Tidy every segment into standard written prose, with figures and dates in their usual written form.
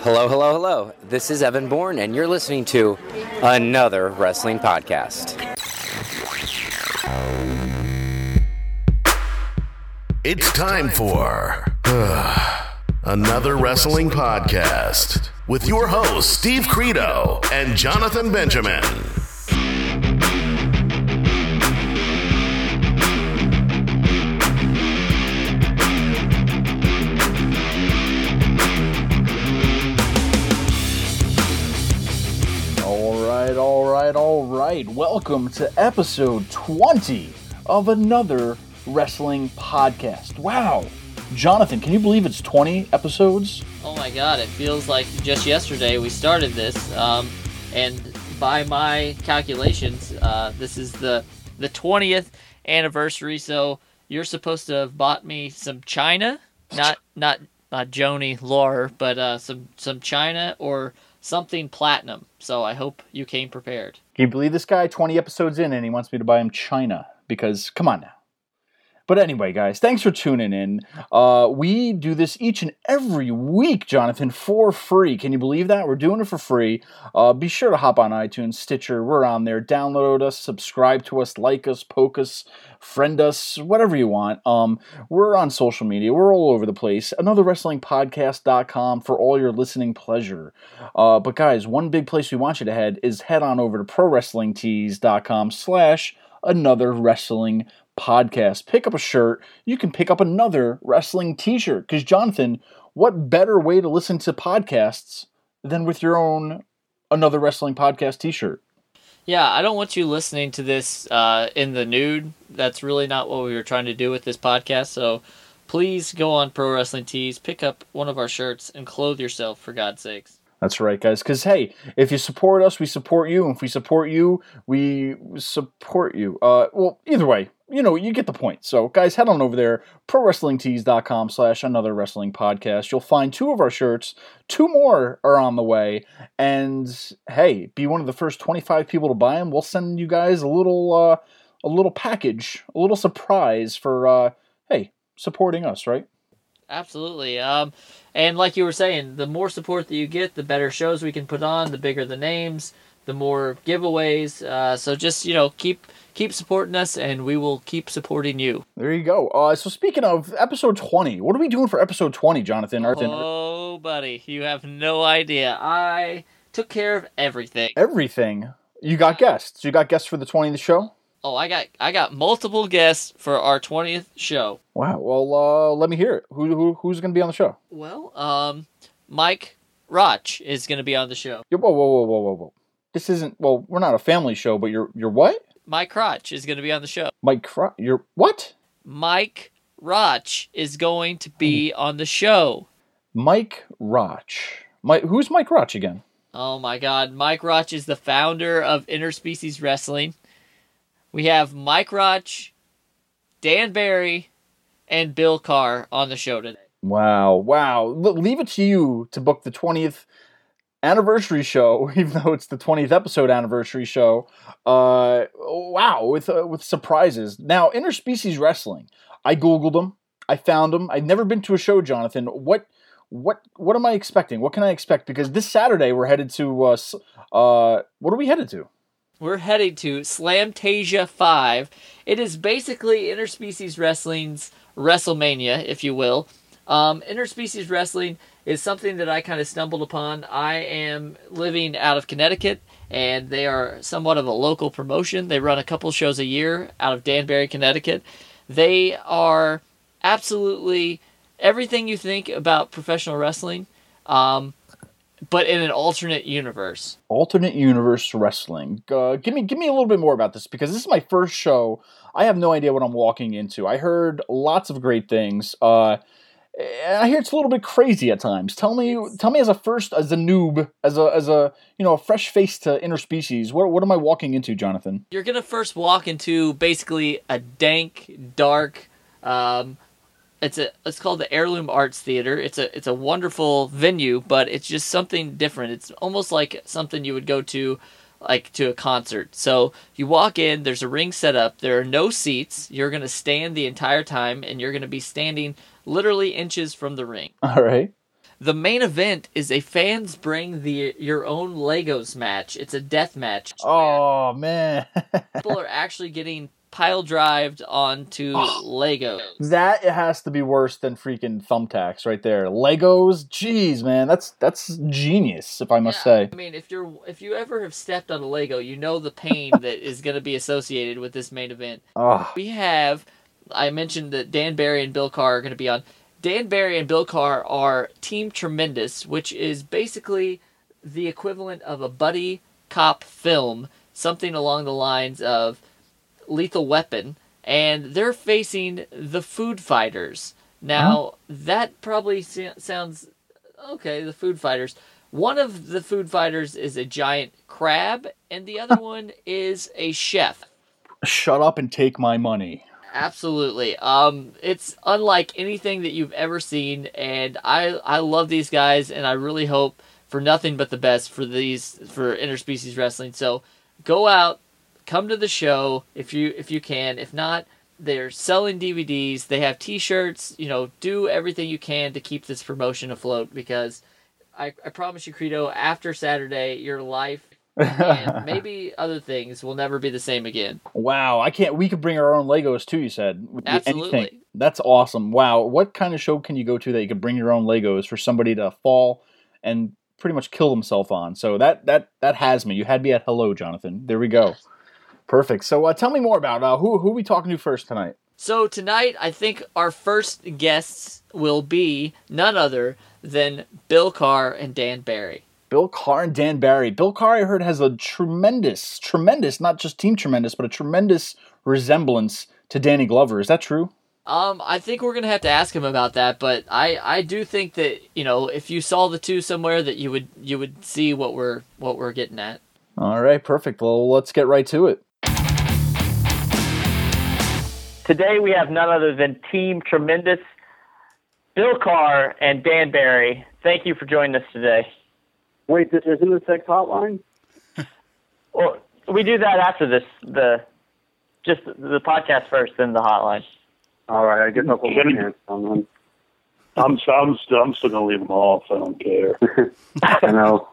Hello, hello, hello. This is Evan Bourne, and you're listening to another wrestling podcast. It's time for another wrestling podcast with your hosts, Steve Credo and Jonathan Benjamin. All right. Welcome to episode 20 of another wrestling podcast. Wow. Jonathan, can you believe it's 20 episodes? Oh my god, it feels like just yesterday we started this, and by my calculations, this is the 20th anniversary, so you're supposed to have bought me some China, not Joni Laurer, but some China or something platinum, so I hope you came prepared. Can you believe this guy 20 episodes in and he wants me to buy him China? Because, come on now. But anyway, guys, thanks for tuning in. We do this each and every week, Jonathan, for free. Can you believe that? We're doing it for free. Be sure to hop on iTunes, Stitcher. We're on there. Download us, subscribe to us, like us, poke us, friend us, whatever you want. We're on social media. We're all over the place. AnotherWrestlingPodcast.com for all your listening pleasure. But guys, one big place we want you to head is head on over to ProWrestlingTees.com/AnotherWrestlingPodcast. Pick up a shirt. You can pick up another wrestling t-shirt. Because, Jonathan, what better way to listen to podcasts than with your own Another Wrestling Podcast t-shirt? Yeah, I don't want you listening to this in the nude. That's really not what we were trying to do with this podcast. So please go on Pro Wrestling Tees, pick up one of our shirts, and clothe yourself, for God's sakes. That's right, guys. Because, hey, if you support us, we support you. And if we support you, we support you. Well, either way, you get the point. So, guys, head on over there, ProWrestlingTees.com/AnotherWrestlingPodcast. You'll find 2 of our shirts. 2 more are on the way. And, hey, be one of the first 25 people to buy them. We'll send you guys a little package, a little surprise for, supporting us, right? Absolutely. And like you were saying, the more support that you get, the better shows we can put on, the bigger the names, the more giveaways. So just, keep supporting us, and we will keep supporting you. There you go. So speaking of episode 20, what are we doing for episode 20, Jonathan? Oh, buddy, you have no idea. I took care of everything. Everything? You got guests? You got guests for the 20th show? Oh, I got multiple guests for our 20th show. Wow. Well, let me hear it. Who's going to be on the show? Well, Mike Roch is going to be on the show. Whoa. This isn't, we're not a family show, but you're what? Mike Roch is going to be on the show. You're what? Mike Roch is going to be on the show. Mike Roch. Who's Mike Roch again? Oh my God. Mike Roch is the founder of Interspecies Wrestling. We have Mike Roch, Dan Barry, and Bill Carr on the show today. Wow. Leave it to you to book the 20th anniversary show, even though it's the 20th episode anniversary show. Wow, with surprises. Now, Interspecies Wrestling. I Googled them. I found them. I've never been to a show, Jonathan. What am I expecting? What can I expect? Because this Saturday we're headed to, what are we headed to? We're heading to Slamtasia 5. It is basically Interspecies Wrestling's WrestleMania, if you will. Interspecies Wrestling is something that I kind of stumbled upon. I am living out of Connecticut, and they are somewhat of a local promotion. They run a couple shows a year out of Danbury, Connecticut. They are absolutely everything you think about professional wrestling, but in an alternate universe. Alternate universe wrestling. Give me a little bit more about this, because this is my first show. I have no idea what I'm walking into. I heard lots of great things. And I hear it's a little bit crazy at times. Tell me as a noob, as a fresh face to Interspecies, what am I walking into, Jonathan? You're gonna first walk into basically a dank, dark. It's called the Heirloom Arts Theater. It's a wonderful venue, but it's just something different. It's almost like something you would go to, like to a concert. So you walk in, there's a ring set up, there are no seats, you're going to stand the entire time, and you're going to be standing literally inches from the ring. All right. the main event is a fans bring your own Legos match. It's a death match. Oh, man. People are actually getting pile drived onto Legos. That has to be worse than freaking thumbtacks right there. Legos, jeez, man, that's genius, if I must say. I mean, if you ever have stepped on a Lego, you know the pain that is going to be associated with this main event. We have, I mentioned that Dan Barry and Bill Carr are going to be on. Dan Barry and Bill Carr are Team Tremendous, which is basically the equivalent of a buddy cop film, something along the lines of Lethal Weapon, and they're facing the Food Fighters. Now, that probably sounds okay, the Food Fighters. One of the Food Fighters is a giant crab, and the other one is a chef. Shut up and take my money. Absolutely. It's unlike anything that you've ever seen, and I love these guys, and I really hope for nothing but the best for interspecies wrestling. So go out, come to the show if you can. If not, they're selling DVDs. They have T-shirts. Do everything you can to keep this promotion afloat, because I promise you, Credo, after Saturday, your life and maybe other things will never be the same again. Wow, we could bring our own Legos too, you said. Absolutely. Anything. That's awesome. Wow, what kind of show can you go to that you could bring your own Legos for somebody to fall and pretty much kill himself on? So that has me. You had me at hello, Jonathan. There we go. Perfect. So tell me more about who are we talking to first tonight? So tonight, I think our first guests will be none other than Bill Carr and Dan Barry. Bill Carr and Dan Barry. Bill Carr, I heard, has a tremendous, not just Team Tremendous, but a tremendous resemblance to Danny Glover. Is that true? I think we're going to have to ask him about that, but I do think that, if you saw the two somewhere, that you would see what we're getting at. All right, perfect. Well, let's get right to it. Today we have none other than Team Tremendous, Bill Carr and Dan Barry. Thank you for joining us today. Wait, this isn't the sex hotline? Well, we do that after this, the podcast first, then the hotline. All right, I guess I'll put my pants on then. I'm still gonna leave them off. I don't care. I know.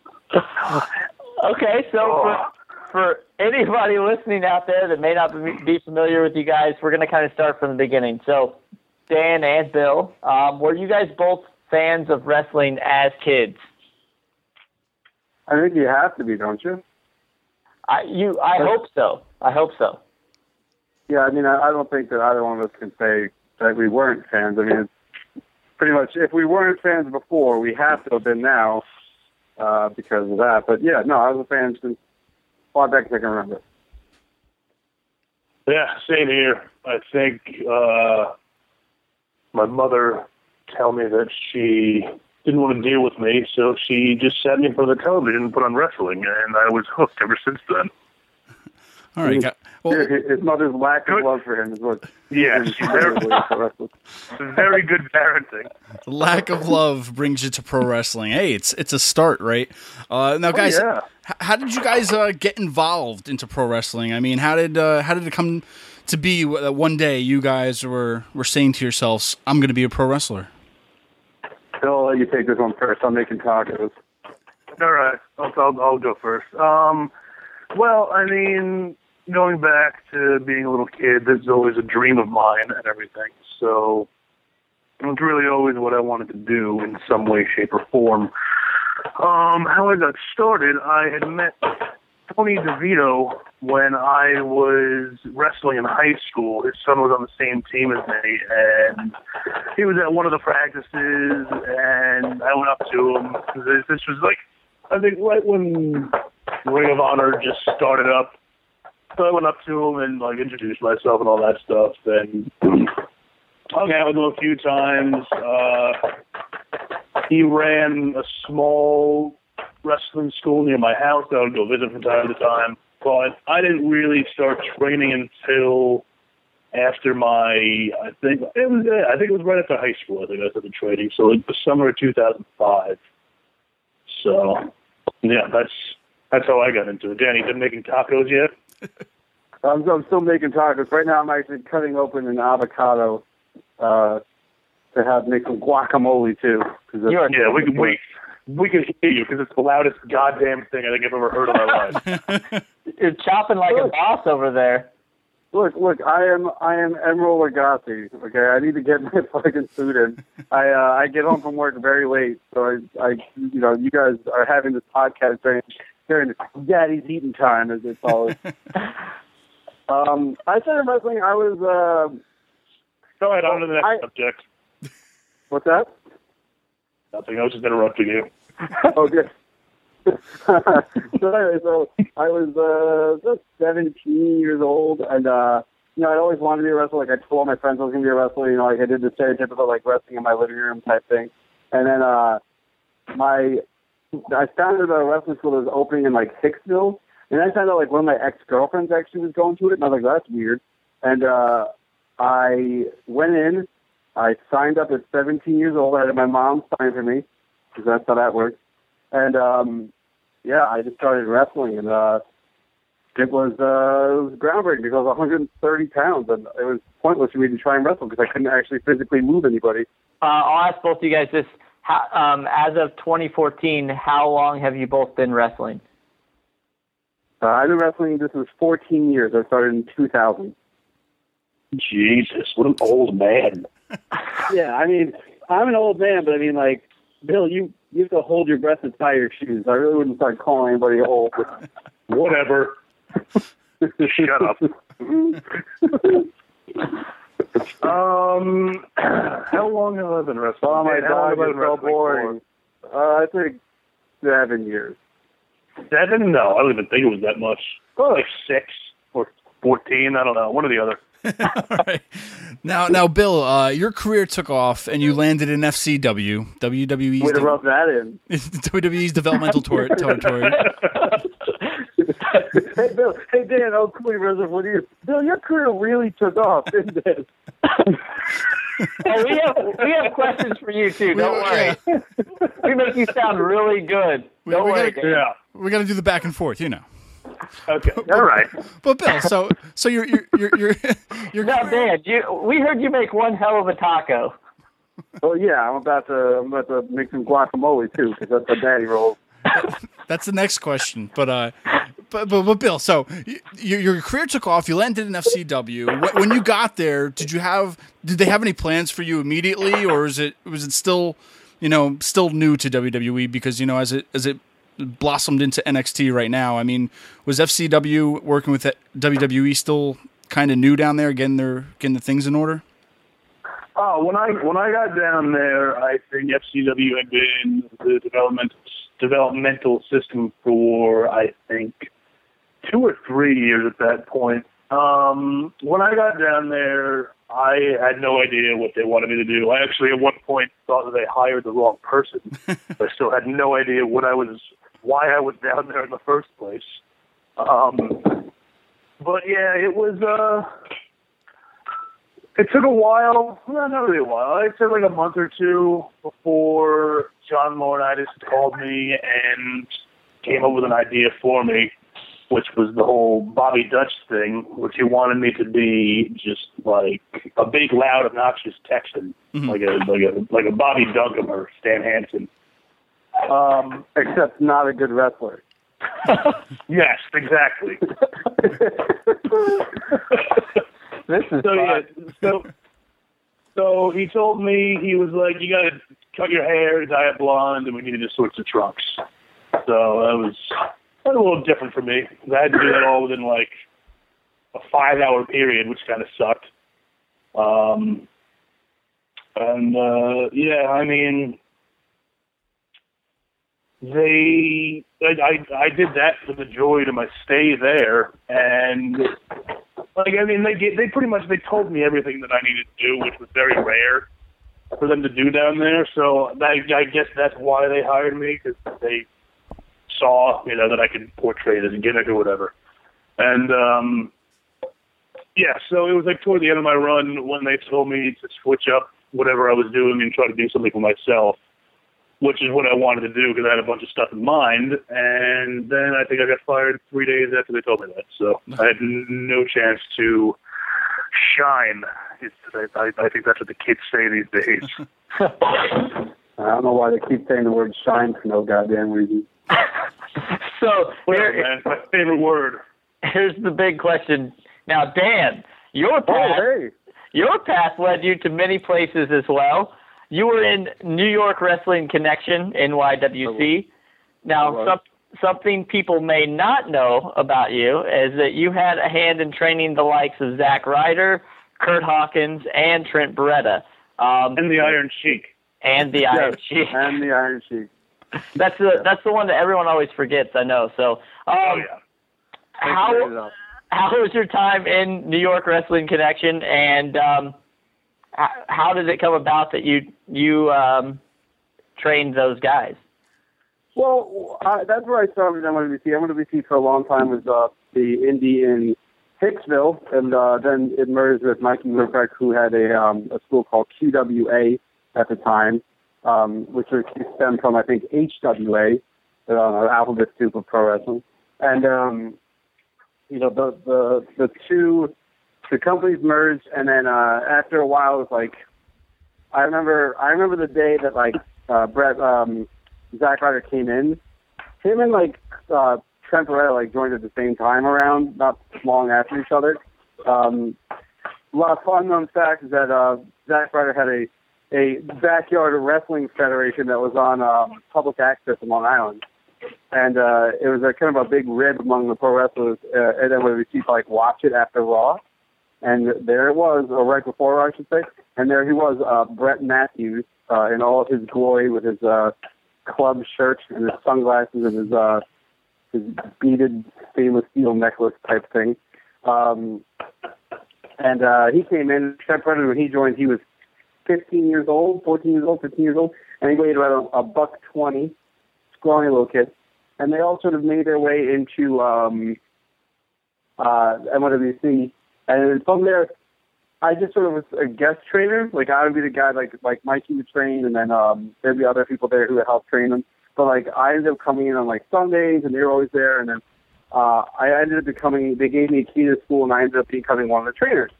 Okay, so for anybody listening out there that may not be familiar with you guys, we're going to kind of start from the beginning. So, Dan and Bill, were you guys both fans of wrestling as kids? I think you have to be, don't you? I hope so. I hope so. Yeah, I mean, I don't think that either one of us can say that we weren't fans. I mean, it's pretty much, if we weren't fans before, we have to have been now because of that. But yeah, no, I was a fan since far back as I can remember. Yeah, same here. I think my mother told me that she didn't want to deal with me, so she just sat me in front of the television and put on wrestling, and I was hooked ever since then. All right. His mother's lack of love for him is what. Yeah, very good parenting. Lack of love brings you to pro wrestling. Hey, it's a start, right? Now, guys, how did you guys get involved into pro wrestling? I mean, how did it come to be that one day you guys were saying to yourselves, "I'm going to be a pro wrestler"? I'll let you take this one first. I'm making tacos. All right, I'll go first. Well, I mean, going back to being a little kid, this is always a dream of mine and everything. So it's really always what I wanted to do in some way, shape, or form. How I got started, I had met Tony DeVito when I was wrestling in high school. His son was on the same team as me, and he was at one of the practices, and I went up to him. This was like, I think right when Ring of Honor just started up. So I went up to him and introduced myself and all that stuff, and hung out with him a few times. He ran a small wrestling school near my house that I would go visit from time to time. But I didn't really start training until after I think it was right after high school. I think I started training. So it was summer of 2005. So yeah, that's how I got into it. Danny, been making tacos yet? I'm still making tacos. Right now I'm actually cutting open an avocado to make some guacamole too. Yeah, we can hear you because it's the loudest goddamn thing I think I've ever heard in my life. You're chopping like a boss over there. Look, I am Emerald Lagasse. Okay, I need to get my fucking food in. I get home from work very late, so I you guys are having this podcast during Daddy's eating time, as they call it. I started wrestling. I was. Go ahead, on to the next subject. What's that? Nothing. I was just interrupting you. Okay. So I was just 17 years old, and I always wanted to be a wrestler. Like I told all my friends I was going to be a wrestler. Like I did the stereotypical like wrestling in my living room type thing. And then I founded a wrestling school that was opening in like Hicksville, and I found out like one of my ex-girlfriends actually was going to it, and I was like, that's weird. And I went in. I signed up at 17 years old. I had my mom sign for me because that's how that works. And I just started wrestling, and it was groundbreaking because I was 130 pounds, and it was pointless for me to try and wrestle because I couldn't actually physically move anybody. I'll ask both of you guys this: as of 2014, how long have you both been wrestling? I've been wrestling. This is 14 years. I started in 2000. Jesus, what an old man. Yeah, I mean, I'm an old man, but I mean, like, Bill, you have to hold your breath and tie your shoes. I really wouldn't start calling anybody old. Whatever. Shut up. How long have I been wrestling? Oh my God, it's so boring. I think 7 years. 7? No, I don't even think it was that much. Probably like 6 or 14. I don't know. One or the other. All right. Now, Bill, your career took off and you landed in FCW, WWE's. Way to rub that in. WWE's developmental territory. Hey, Bill. Hey, Dan. Oh, cool. What do you? Bill, your career really took off, didn't it? Oh, we have questions for you too. Don't worry. We make you sound really good. Don't worry. We got to do the back and forth, you know. Okay, all right. But Bill, so you're now, Dan. We heard you make one hell of a taco. Oh yeah, I'm about to make some guacamole too because that's a daddy roll. That's the next question, but Bill, so your career took off. You landed in FCW. When you got there, did they have any plans for you immediately, or was it still new to WWE because as it blossomed into NXT right now? I mean, was FCW working with WWE still kind of new down there, getting the things in order? Oh, when I got down there, I think FCW had been the developmental system for I think 2 or 3 years at that point. When I got down there, I had no idea what they wanted me to do. I actually at one point thought that they hired the wrong person. I still had no idea why I was down there in the first place. But yeah, it was, it took a while, well, not really a while. It took like a month or two before John Laurinaitis called me and came up with an idea for me, which was the whole Bobby Dutch thing, which he wanted me to be just like a big, loud, obnoxious Texan, like a Bobby Duncombe or Stan Hansen. Except not a good wrestler. Yes, exactly. This is so he told me, he was like, you got to cut your hair, dye it blonde, and we needed to switch the trunks. So that was a little different for me. I had to do that all within like a 5-hour period, which kind of sucked. I mean, I did that for the joy to my stay there, and they pretty much told me everything that I needed to do, which was very rare for them to do down there. So I guess that's why they hired me, because they saw that I could portray it as a gimmick or whatever. And so it was like toward the end of my run when they told me to switch up whatever I was doing and try to do something for myself, which is what I wanted to do because I had a bunch of stuff in mind. And then I think I got fired 3 days after they told me that. So I had no chance to shine. I think that's what the kids say these days. I don't know why they keep saying the word shine for no goddamn reason. So Man, it's my favorite word. here's the big question. Now, Dan, your path led you to many places as well. You were in New York Wrestling Connection, NYWC. Now, something people may not know about you is that you had a hand in training the likes of Zack Ryder, Kurt Hawkins, and Trent Beretta. And the Iron Sheik. And the Iron Sheik. And the Iron Sheik. That's the one that everyone always forgets, I know. So, how was your time in New York Wrestling Connection, and how did it come about that you trained those guys? Well, that's where I started with NWBC. NWBC for a long time was the indie in Hicksville, and then it merged with Mikey Murphy, who had a school called QWA at the time, which stemmed from, I think, HWA, the alphabet soup of pro wrestling. And, the companies merged, and then after a while, it was like, I remember the day that, like, Zack Ryder came in. Him and, like, Trent Beretta, like, joined at the same time around, not long after each other. A lot of fun-known facts is that Zack Ryder had a backyard wrestling federation that was on public access in Long Island. And it was a kind of a big rib among the pro wrestlers, and then when we see like watch it after Raw. And there it was, or right before Raw, I should say. And there he was, Brett Matthews, in all of his glory with his club shirt and his sunglasses and his beaded stainless steel necklace type thing. And he came in, Trent Beretta, when he joined, he was 15 years old, 14 years old, 15 years old, and he weighed about $120, scrawny little kid. And they all sort of made their way into NWBC. And from there, I just sort of was a guest trainer. Like, I would be the guy, like Mikey would train, and then there'd be other people there who would help train them. But, like, I ended up coming in on, like, Sundays, and they were always there. And then I ended up becoming, they gave me a key to the school, and I ended up becoming one of the trainers.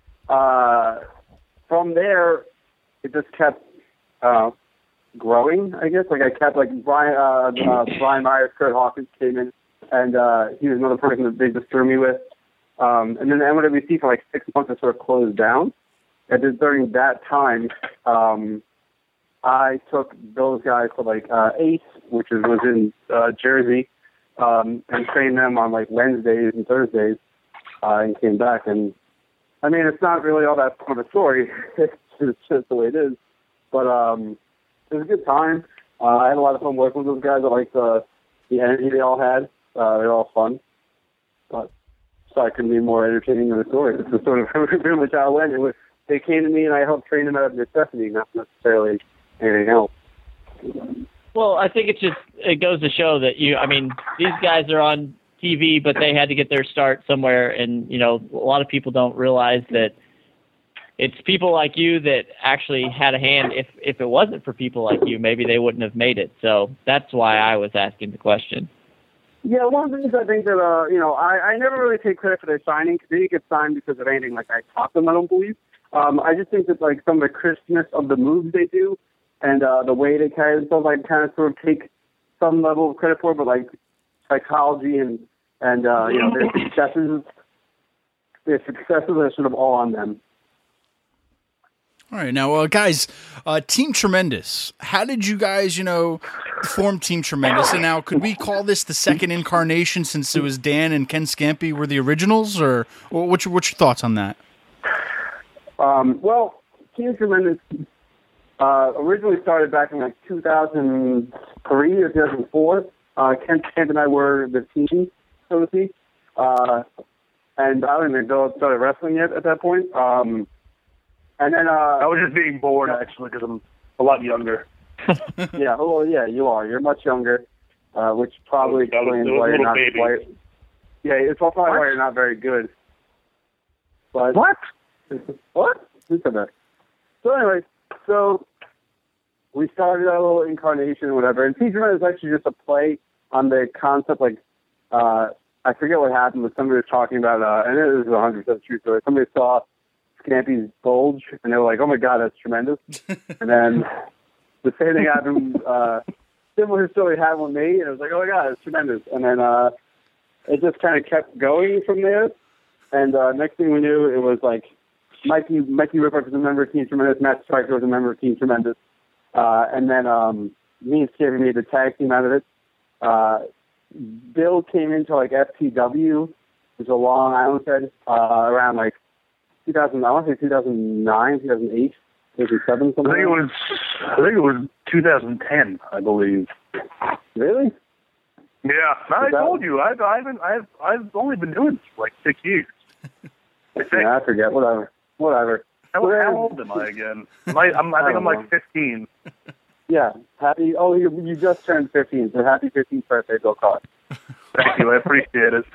From there, it just kept growing, I guess. Like, I kept, like, Brian Myers, Kurt Hawkins came in, and he was another person that they just threw me with. And then the NWBC for, like, 6 months, it sort of closed down. And then during that time, I took those guys to, like, Ace, which was in Jersey, and trained them on, like, Wednesdays and Thursdays, and came back. And, I mean, it's not really all that fun of a story. It's just the way it is. But it was a good time. I had a lot of fun working with those guys. I liked the energy they all had. They're all fun. But so I couldn't be more entertaining than the story. It's the sort of pretty much how it went. They came to me and I helped train them out of necessity, not necessarily anything else. Well, I think it goes to show that these guys are on TV, but they had to get their start somewhere, and a lot of people don't realize that it's people like you that actually had a hand. If it wasn't for people like you, maybe they wouldn't have made it. So that's why I was asking the question. Yeah, one of the things I think that, I never really take credit for their signing, because they didn't get signed because of anything like I taught them, I don't believe. I just think that, like, some of the crispness of the moves they do and the way they carry themselves, I kind of sort of take some level of credit for, but, like, psychology and their successes are sort of all on them. All right, now, guys, Team Tremendous. How did you guys, form Team Tremendous? And now, could we call this the second incarnation, since it was Dan and Ken Scampi were the originals, or what's your thoughts on that? Well, Team Tremendous originally started back in like 2003 or 2004. Ken and I were the team, so to speak. And I don't even know if I started wrestling yet at that point. And then I was just being bored, actually, because I'm a lot younger. Yeah, well, yeah, you are. You're much younger, which probably explains why you're not. Yeah, it's also why you're not very good. But what? Who said that? So anyway, we started our little incarnation or whatever, and Team Tremendous is actually just a play on the concept. Like, I forget what happened, but somebody was talking about, and it was 100% true story. Somebody saw Scampy's bulge, and they were like, "Oh my God, that's tremendous." And then the same thing happened. Similar story happened with me, and it was like, "Oh my God, it's tremendous." And then it just kind of kept going from there. And next thing we knew, it was like Mikey Whipwreck was a member of Team Tremendous, Matt Striker was a member of Team Tremendous, and then me and Scampy made the tag team out of it. Bill came into like FTW, which is a Long Island Fed, around like 2000. I want to say 2009, 2008, 2007, something. I think it was 2010, I believe. Really? Yeah, I told you. I've only been doing this for like 6 years. Yeah, I forget. Whatever. How old am I again? I think I'm like 15. Yeah. Happy. Oh, you just turned 15, so happy 15th birthday, Bill Carr. Thank you. I appreciate it.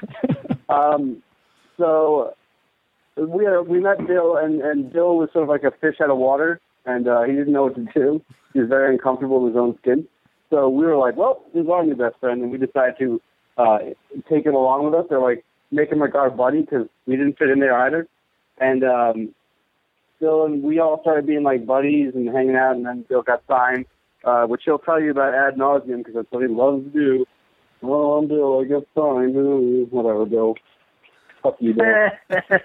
So we met Bill, and Bill was sort of like a fish out of water, and he didn't know what to do. He was very uncomfortable in his own skin. So we were like, well, this is our new best friend, and we decided to take him along with us. They're like, make him like our buddy, because we didn't fit in there either. And Bill and we all started being like buddies and hanging out, and then Bill got signed, which he'll tell you about ad nauseum, because that's what he loves to do. Oh, I'm Bill, I got signed. Whatever, Bill. Fuck you, Bill. I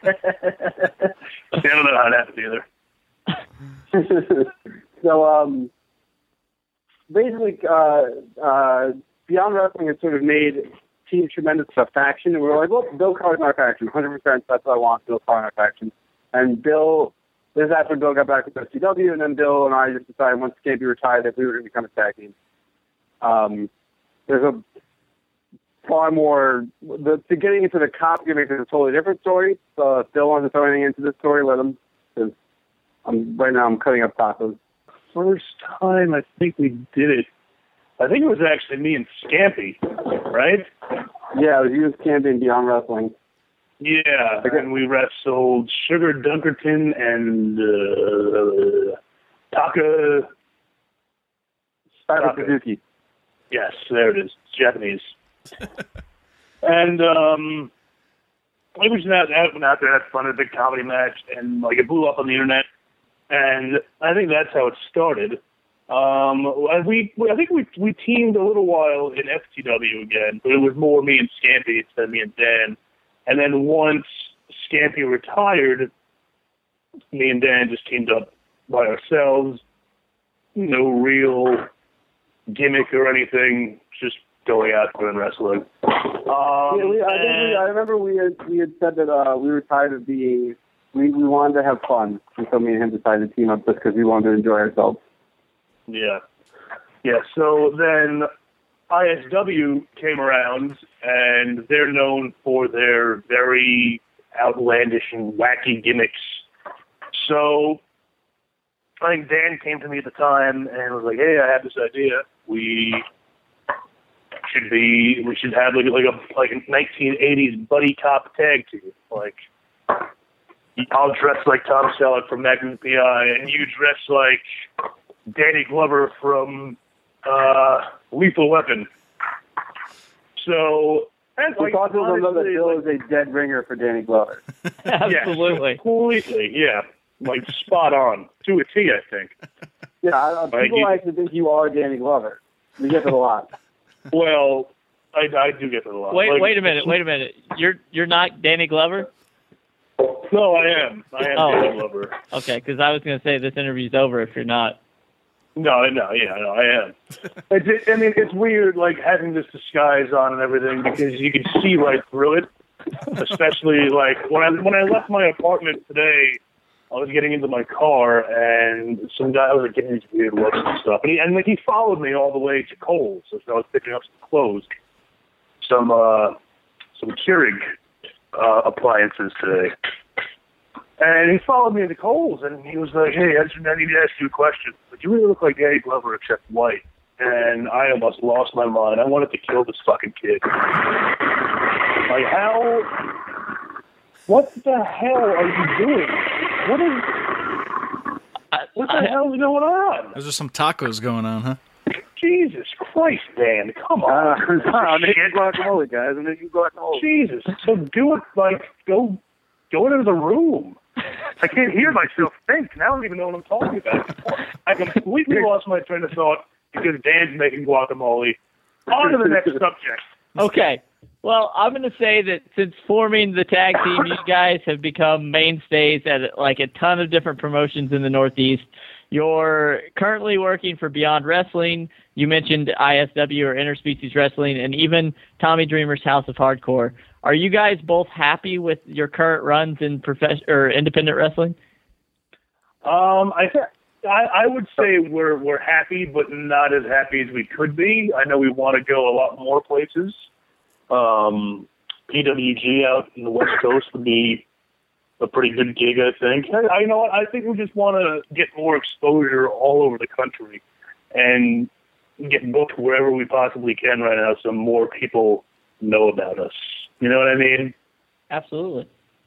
don't know how that happened either. So, basically, Beyond Wrestling has sort of made Team Tremendous a faction, and we were like, well, Bill Carr's our faction, 100%, that's what I want, Bill Carr in our faction. And Bill, this is after Bill got back to WCW, and then Bill and I just decided once Scampy retired that we were going to become a tag team. There's a far more, getting into the cop gimmick is a totally different story, so if Bill wants to throw anything into this story, let him, because right now I'm cutting up tacos. First time I think we did it, I think it was actually me and Scampy, right? Yeah, it was you and Scampy and Beyond Wrestling. Yeah, and we wrestled Sugar Dunkerton and Taka Suzuki. Yes, there it is. It's Japanese. And it was out there, had fun, a big comedy match, and like it blew up on the internet. And I think that's how it started. I think we teamed a little while in FTW again, but it was more me and Scampy instead of me and Dan. And then once Scampy retired, me and Dan just teamed up by ourselves. No real gimmick or anything, just going out there and wrestling. I remember we had said that we were tired of being. We wanted to have fun, and so me and him decided to team up just because we wanted to enjoy ourselves. Yeah. So then ISW came around, and they're known for their very outlandish and wacky gimmicks. So I think Dan came to me at the time and was like, "Hey, I have this idea. We should have like a 1980s buddy cop tag team. Like, I'll dress like Tom Selleck from Magnum P.I., and you dress like Danny Glover from Lethal Weapon." So, and we thought to know that Bill is a dead ringer for Danny Glover. Absolutely. Yes, completely, yeah. Like, spot on. To a T, I think. Yeah, people like to think you are Danny Glover. You get it a lot. Well, I do get it a lot. Wait a minute. You're not Danny Glover? No, I am. Danny Glover. Okay, because I was going to say this interview's over if you're not. No, I am. It's weird, like, having this disguise on and everything, because you can see right through it. Especially, like, when I left my apartment today, I was getting into my car, and some guy was like, getting these weird looks and stuff. And he followed me all the way to Kohl's, so I was picking up some clothes, some Keurig appliances today. And he followed me into Kohl's, and he was like, "Hey, I need to ask you a question. But you really look like Danny Glover except white." And I almost lost my mind. I wanted to kill this fucking kid. Like, how? What the hell are you doing? What the hell is going on? There's some tacos going on, huh? Jesus Christ, Dan, come on. I'm making guacamole, guys. I'm making guacamole. Jesus. So do it, like, go into the room. I can't hear myself think. Now I don't even know what I'm talking about anymore. I completely lost my train of thought because Dan's making guacamole. On to the next subject. Okay. Well, I'm going to say that since forming the tag team, you guys have become mainstays at like a ton of different promotions in the Northeast. You're currently working for Beyond Wrestling. You mentioned ISW or Interspecies Wrestling, and even Tommy Dreamer's House of Hardcore. Are you guys both happy with your current runs in independent wrestling? I would say we're happy, but not as happy as we could be. I know we want to go a lot more places. PWG out in the West Coast would be a pretty good gig, I think. You know what? I think we just want to get more exposure all over the country and get booked wherever we possibly can right now so more people know about us. You know what I mean? Absolutely.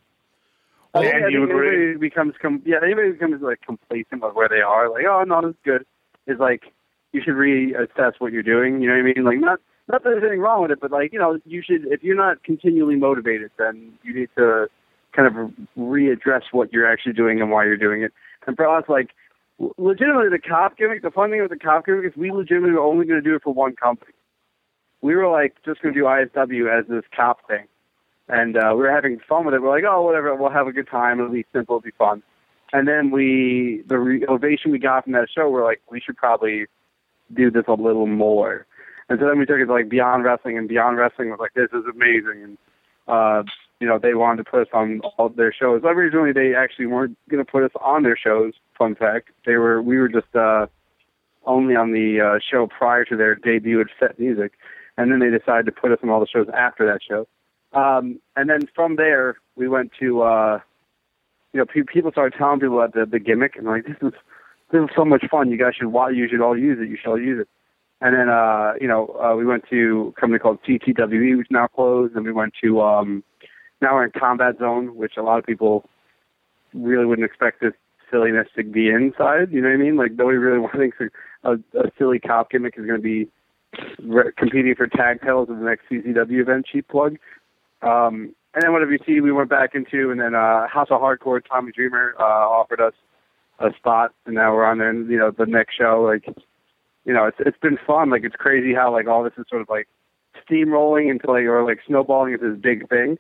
And you agree? Anybody becomes like complacent with where they are, like, oh, not as good. It's like you should reassess what you're doing. You know what I mean? Like, not that there's anything wrong with it, but like, you know, you should. If you're not continually motivated, then you need to kind of readdress what you're actually doing and why you're doing it. And for us, like, legitimately, the cop gimmick. The fun thing with the cop gimmick is we legitimately were only going to do it for one company. We were like just going to do ISW as this cop thing. And we were having fun with it. We're like, oh, whatever, we'll have a good time. It'll be simple, it'll be fun. And then the ovation we got from that show, we're like, we should probably do this a little more. And so then we took it to like Beyond Wrestling, and Beyond Wrestling was like, this is amazing. And, you know, they wanted to put us on all their shows. Originally, they actually weren't going to put us on their shows, fun fact. We were just only on the show prior to their debut at Set Music. And then they decided to put us on all the shows after that show. And then from there, we went to, you know, people started telling people about the gimmick, and like, this is so much fun. You guys should all use it. You should all use it. And then, you know, we went to a company called CTWE, which now closed, and we went to, now we're in Combat Zone, which a lot of people really wouldn't expect this silliness to be inside. You know what I mean? Like, nobody really thinks a silly cop gimmick is going to be competing for tag titles at the next CCW event. Cheap plug. And then what WC we went back into, and then House of Hardcore, Tommy Dreamer offered us a spot, and now we're on there. And, you know, the next show, like, you know, it's been fun. Like, it's crazy how like all this is sort of like steamrolling into like, or like snowballing into this big thing.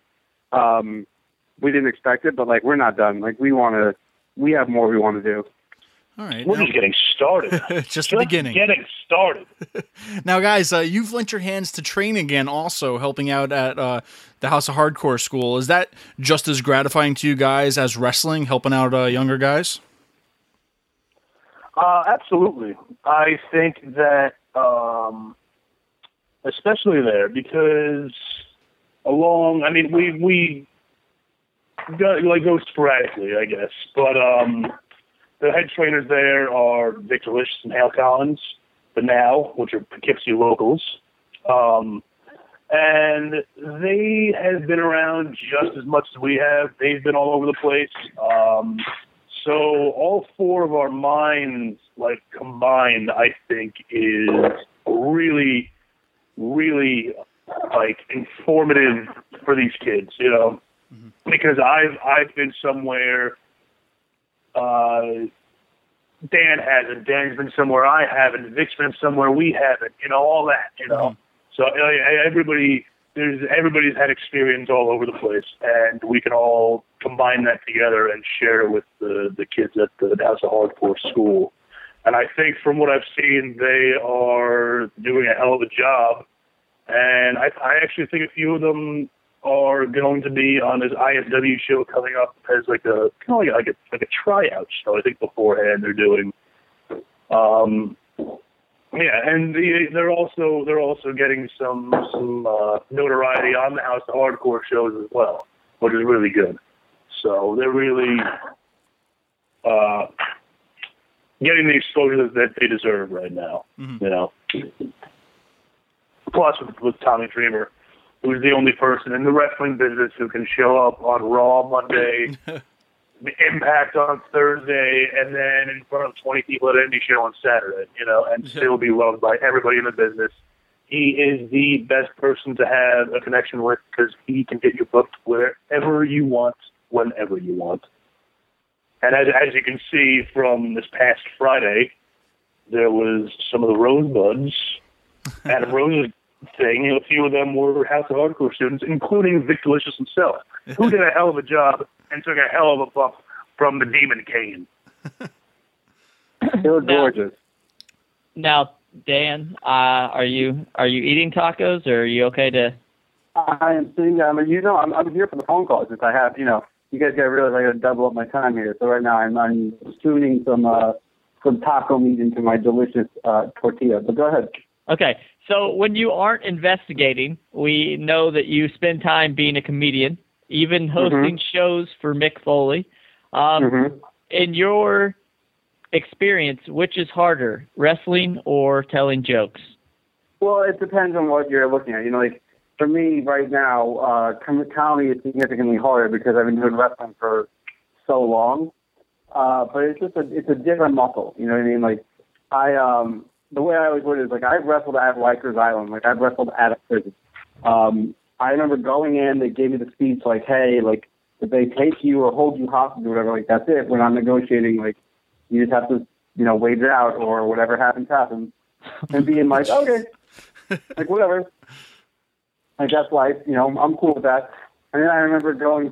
We didn't expect it, but like, we're not done. Like, we have more we want to do. All right. We're just getting started. just the beginning. Getting started. Now, guys, you've lent your hands to train again, also helping out at the House of Hardcore School. Is that just as gratifying to you guys as wrestling, helping out younger guys? Absolutely. I think that, especially there, because we go sporadically, I guess, but the head trainers there are Victor Licious and Hale Collins, the Now, which are Poughkeepsie locals. And they have been around just as much as we have. They've been all over the place. So all four of our minds, like, combined, I think, is really, really, like, informative for these kids, you know? Mm-hmm. Because I've been somewhere Dan hasn't. Dan's been somewhere I haven't. Vic's been somewhere we haven't. You know, all that, you know? Mm-hmm. So everybody's had experience all over the place, and we can all combine that together and share it with the kids at the House of Hardcore School. And I think from what I've seen, they are doing a hell of a job. And I actually think a few of them are going to be on this ISW show coming up as like a tryout show. I think beforehand they're doing. Yeah, and they're also getting some notoriety on the House of Hardcore shows as well, which is really good. So they're really getting the exposure that they deserve right now. Mm-hmm. You know. Plus, with Tommy Dreamer, who's the only person in the wrestling business who can show up on Raw Monday, Impact on Thursday, and then in front of 20 people at Indie Show on Saturday, you know, and still be loved by everybody in the business. He is the best person to have a connection with because he can get you booked wherever you want, whenever you want. And as you can see from this past Friday, there was some of the Rosebuds at a Rose thing. A few of them were House of Hardcore students, including Vic Delicious himself, who did a hell of a job and took a hell of a bump from the Demon Cane. They were gorgeous. Now, Dan, are you eating tacos, or are you okay to? I am sitting down. I'm here for the phone calls. If I have, you guys got to realize I got to double up my time here. So right now I'm tuning some taco meat into my delicious tortilla. But go ahead. Okay, so when you aren't investigating, we know that you spend time being a comedian, even hosting shows for Mick Foley. In your experience, which is harder, wrestling or telling jokes? Well, it depends on what you're looking at. For me right now, comedy is significantly harder because I've been doing wrestling for so long. But it's a different muscle. You know what I mean? The way I always put it is I've wrestled at Rikers Island. I've wrestled at a prison. I remember going in, they gave me the speech hey, if they take you or hold you hostage or whatever, that's it. When I'm negotiating, you just have to, wait it out or whatever happens. And being okay, whatever. That's life, I'm cool with that. And then I remember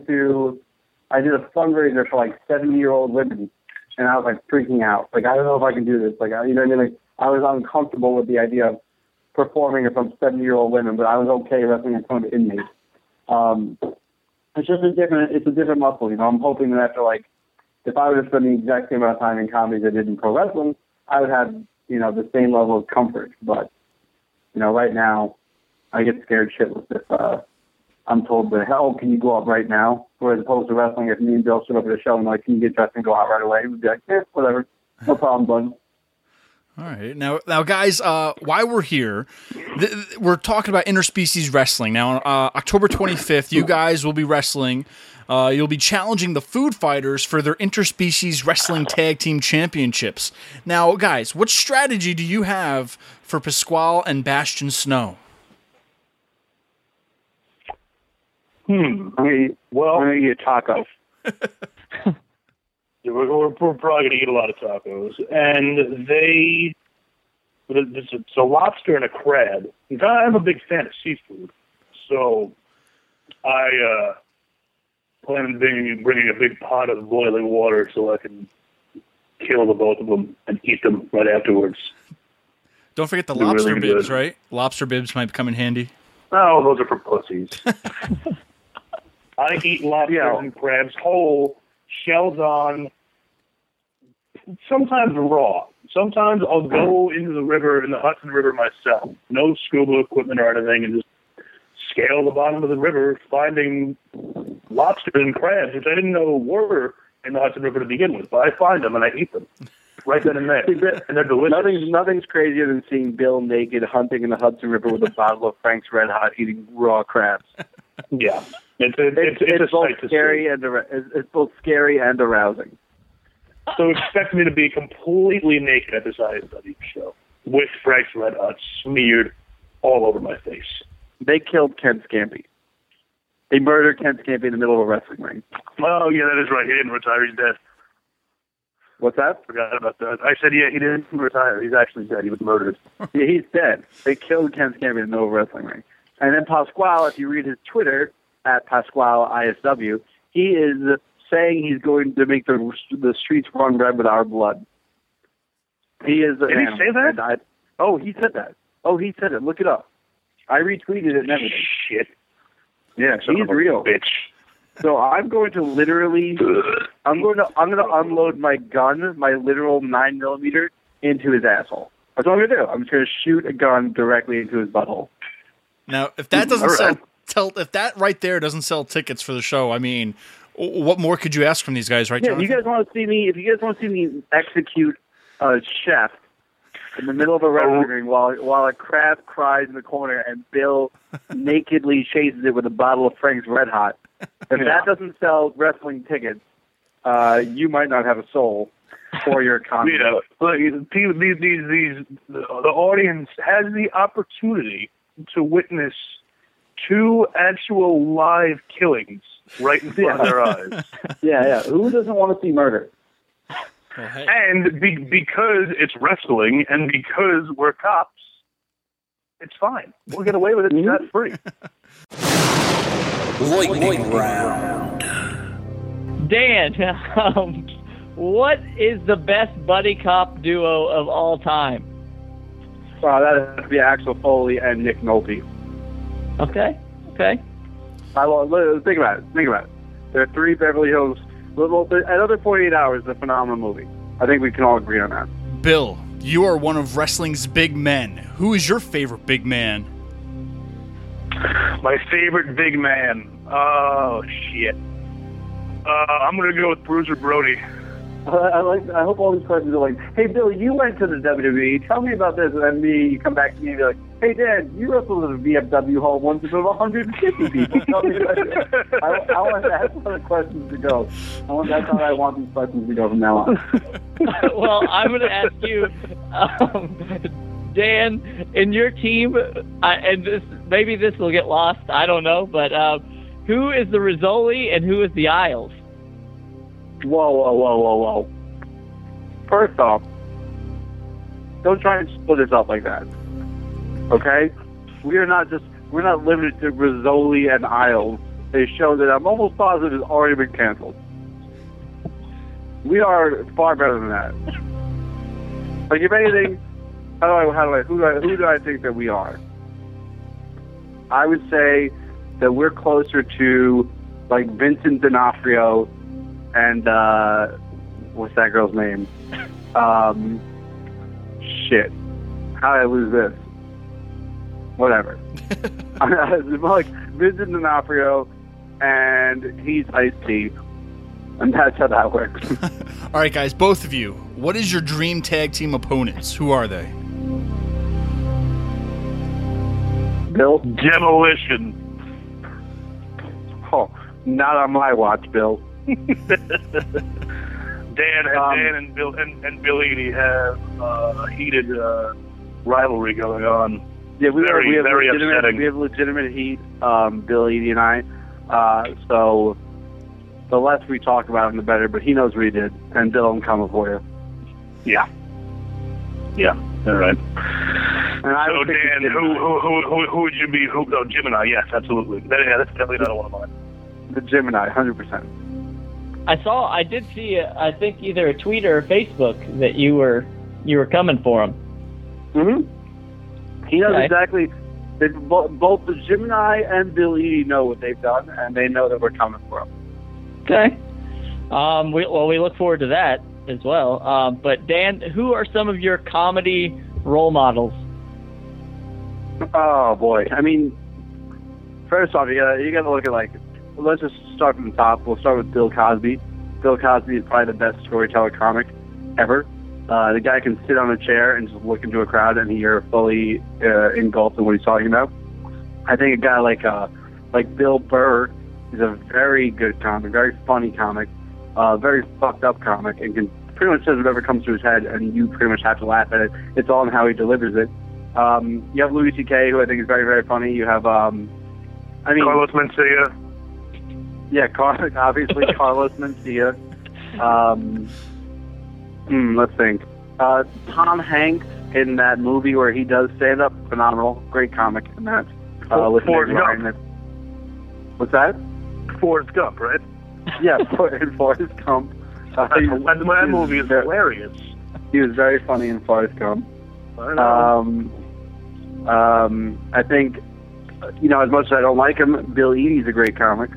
I did a fundraiser for 70-year-old women, and I was freaking out. I don't know if I can do this. You know what I mean? I was uncomfortable with the idea of performing in front of 70-year-old women, but I was okay wrestling in front of inmates. It's just a different muscle. I'm hoping that after if I were to spend the exact same amount of time in comedy as I did in pro wrestling, I would have the same level of comfort. But right now, I get scared shitless if I'm told that, hell, can you go up right now? Or as opposed to wrestling, if me and Bill showed up at a show and can you get dressed and go out right away? We'd be whatever, no problem, bud. All right. Now, guys, why we're here, we're talking about interspecies wrestling. Now, on October 25th, you guys will be wrestling. You'll be challenging the Food Fighters for their interspecies wrestling tag team championships. Now, guys, what strategy do you have for Pasquale and Bastion Snow? I'm going to eat a taco. We're probably going to eat a lot of tacos. And it's a lobster and a crab. I'm a big fan of seafood. So I plan on bringing a big pot of boiling water so I can kill the both of them and eat them right afterwards. Don't forget the lobster really bibs, right? Lobster bibs might come in handy. Oh, those are for pussies. I eat lobsters and crabs whole, shells on, sometimes raw. Sometimes I'll go into the river, in the Hudson River myself, no scuba equipment or anything, and just scale the bottom of the river, finding lobsters and crabs, which I didn't know were in the Hudson River to begin with. But I find them and I eat them right then and there, and they're delicious. Nothing's crazier than seeing Bill naked hunting in the Hudson River with a bottle of Frank's Red Hot, eating raw crabs. Yeah. It's both scary it's both scary and arousing. So expect me to be completely naked at this ISW show with Frank's Red Hot smeared all over my face. They killed Ken Scampi. They murdered Ken Scampi in the middle of a wrestling ring. Oh yeah, that is right. He didn't retire. He's dead. What's that? Forgot about that. I said he didn't retire. He's actually dead. He was murdered. Yeah, he's dead. They killed Ken Scampi in the middle of a wrestling ring. And then Pasquale, if you read his Twitter at Pasquale ISW, he is saying he's going to make the streets run red with our blood. He is. Did he say that? He said that. He said it. Look it up. I retweeted it and everything. Shit. Yeah, he's real. Bitch. So I'm going to unload my gun, my literal 9mm, into his asshole. That's what I'm going to do. I'm just going to shoot a gun directly into his butthole. Now, if that doesn't if that right there doesn't sell tickets for the show, I mean, what more could you ask from these guys, right? Yeah, Jonathan? If you guys want to see me execute a chef in the middle of a wrestling ring while a crab cries in the corner and Bill nakedly chases it with a bottle of Frank's Red Hot, if that doesn't sell wrestling tickets, you might not have a soul for your comedy. Look, the audience has the opportunity to witness 2 actual live killings right in front of their eyes. Yeah. Who doesn't want to see murder? Well, hey. And because it's wrestling and because we're cops, it's fine. We'll get away with it scot-free. Lightning round. Dan, what is the best buddy cop duo of all time? That has to be Axel Foley and Nick Nolte. Okay. Think about it. There are 3 Beverly Hills. Another 48 Hours is a phenomenal movie. I think we can all agree on that. Bill, you are one of wrestling's big men. Who is your favorite big man? My favorite big man. Oh, shit. I'm going to go with Bruiser Brody. I hope all these questions are like, hey, Bill, you went to the WWE. Tell me about this. And then you come back to me and be like, hey, Dan, you wrestled at a VFW hall once in front of 150 people. Tell me about it. I want that's how the questions to go. That's how I want these questions to go from now on. Well, I'm going to ask you, Dan, in your team, and maybe this will get lost, I don't know, but who is the Rizzoli and who is the Isles? Whoa. First off, don't try and split us up like that. Okay? We're not limited to Rizzoli and Isles, a show that I'm almost positive has already been canceled. We are far better than that. Like, if anything, who do I think that we are? I would say that we're closer to, like, Vincent D'Onofrio and, what's that girl's name? Shit. How did I lose this? Whatever. Like, Vincent D'Onofrio, and he's Ice-T. And that's how that works. All right, guys, both of you, what is your dream tag team opponents? Who are they? Bill? Demolition. Oh, not on my watch, Bill. Dan and Bill and Bill Eadie have a heated rivalry going on. Yeah, we have legitimate heat, Bill Eadie and I. So the less we talk about him, the better. But he knows what he did, and Bill, I'm coming for you. Yeah, all right. And I so Dan, who would you be? Gemini? Yes, absolutely. That's definitely not one of mine. The Gemini, 100%. I did see, I think either a tweet or a Facebook that you were coming for him. Mm-hmm. He knows exactly. Both the Gemini and Bill Eadie know what they've done, and they know that we're coming for them. Okay. We look forward to that as well. But Dan, who are some of your comedy role models? Oh boy! I mean, first off, you got to look at let's just start from the top. We'll start with Bill Cosby. Bill Cosby is probably the best storyteller comic ever. The guy can sit on a chair and just look into a crowd, and you're fully engulfed in what he's talking about. I think a guy like Bill Burr is a very good comic, very funny comic, very fucked up comic, and can pretty much says whatever comes to his head, and you pretty much have to laugh at it. It's all in how he delivers it. You have Louis C.K., who I think is very, very funny. You have, Carlos Mencia. Yeah, obviously Carlos Mencia. Let's think. Tom Hanks in that movie where he does stand up, phenomenal, great comic in that. With Forrest Gump. What's that? Forrest Gump, right? Yeah, Forrest Gump. That movie is hilarious. He was very funny in Forrest Gump. I think, as much as I don't like him, Bill Eadie's a great comic.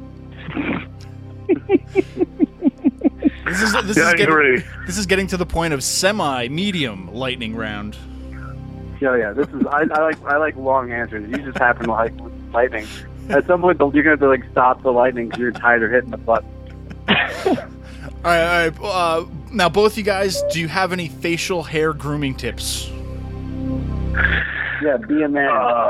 This is getting to the point of semi-medium lightning round. Yeah. This is I like long answers. You just happen to like lightning. At some point, you're gonna have to stop the lightning because you're tired of hitting the button. All right. Now, both you guys, do you have any facial hair grooming tips? Yeah, be a man.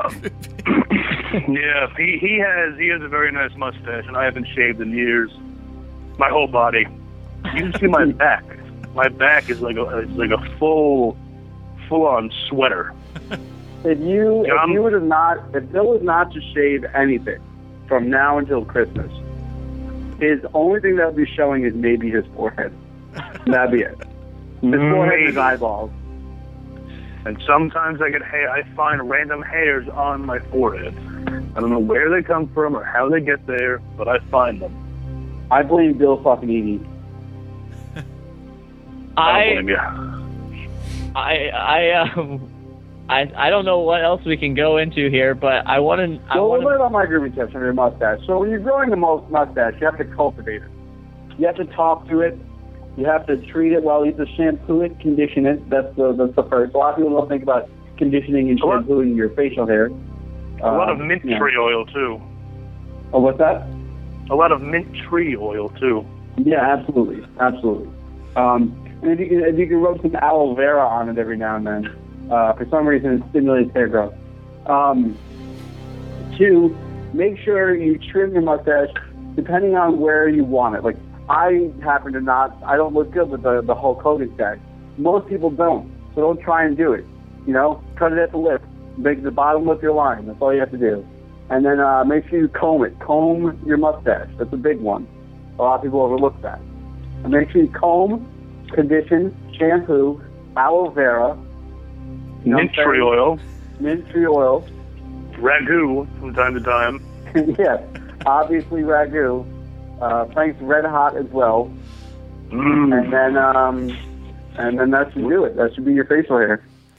Yeah, he has a very nice mustache, and I haven't shaved in years. My whole body. You can see my back. My back is like a full on sweater. If Bill was not to shave anything from now until Christmas, his only thing that would be showing is maybe his forehead. That'd be it. His forehead and his eyeballs. And sometimes I find random hairs on my forehead. I don't know where they come from or how they get there, but I find them. I blame Bill fucking Edie. I don't blame you. I don't know what else we can go into here, but I want to. So a little bit about my grooming tips on your mustache. So when you're growing the mustache, you have to cultivate it. You have to talk to it. You have to treat it well. You have to shampoo it, condition it. That's the first. A lot of people don't think about conditioning and shampooing your facial hair. A lot of mint tree oil too. Oh, what's that? A lot of mint tree oil too. Yeah, absolutely. And if you can rub some aloe vera on it every now and then. For some reason, it stimulates hair growth. 2, make sure you trim your mustache depending on where you want it. Like, I don't look good with the Hulk Hogan tag. Most people don't, so don't try and do it. Cut it at the lip. Make the bottom lip your line. That's all you have to do. And then make sure you comb it. Comb your mustache. That's a big one. A lot of people overlook that. And make sure you comb, condition, shampoo, aloe vera, mint tree oil, ragu from time to time. Yes, obviously ragu. Frank's Red Hot as well. And then that should do it. That should be your facial hair.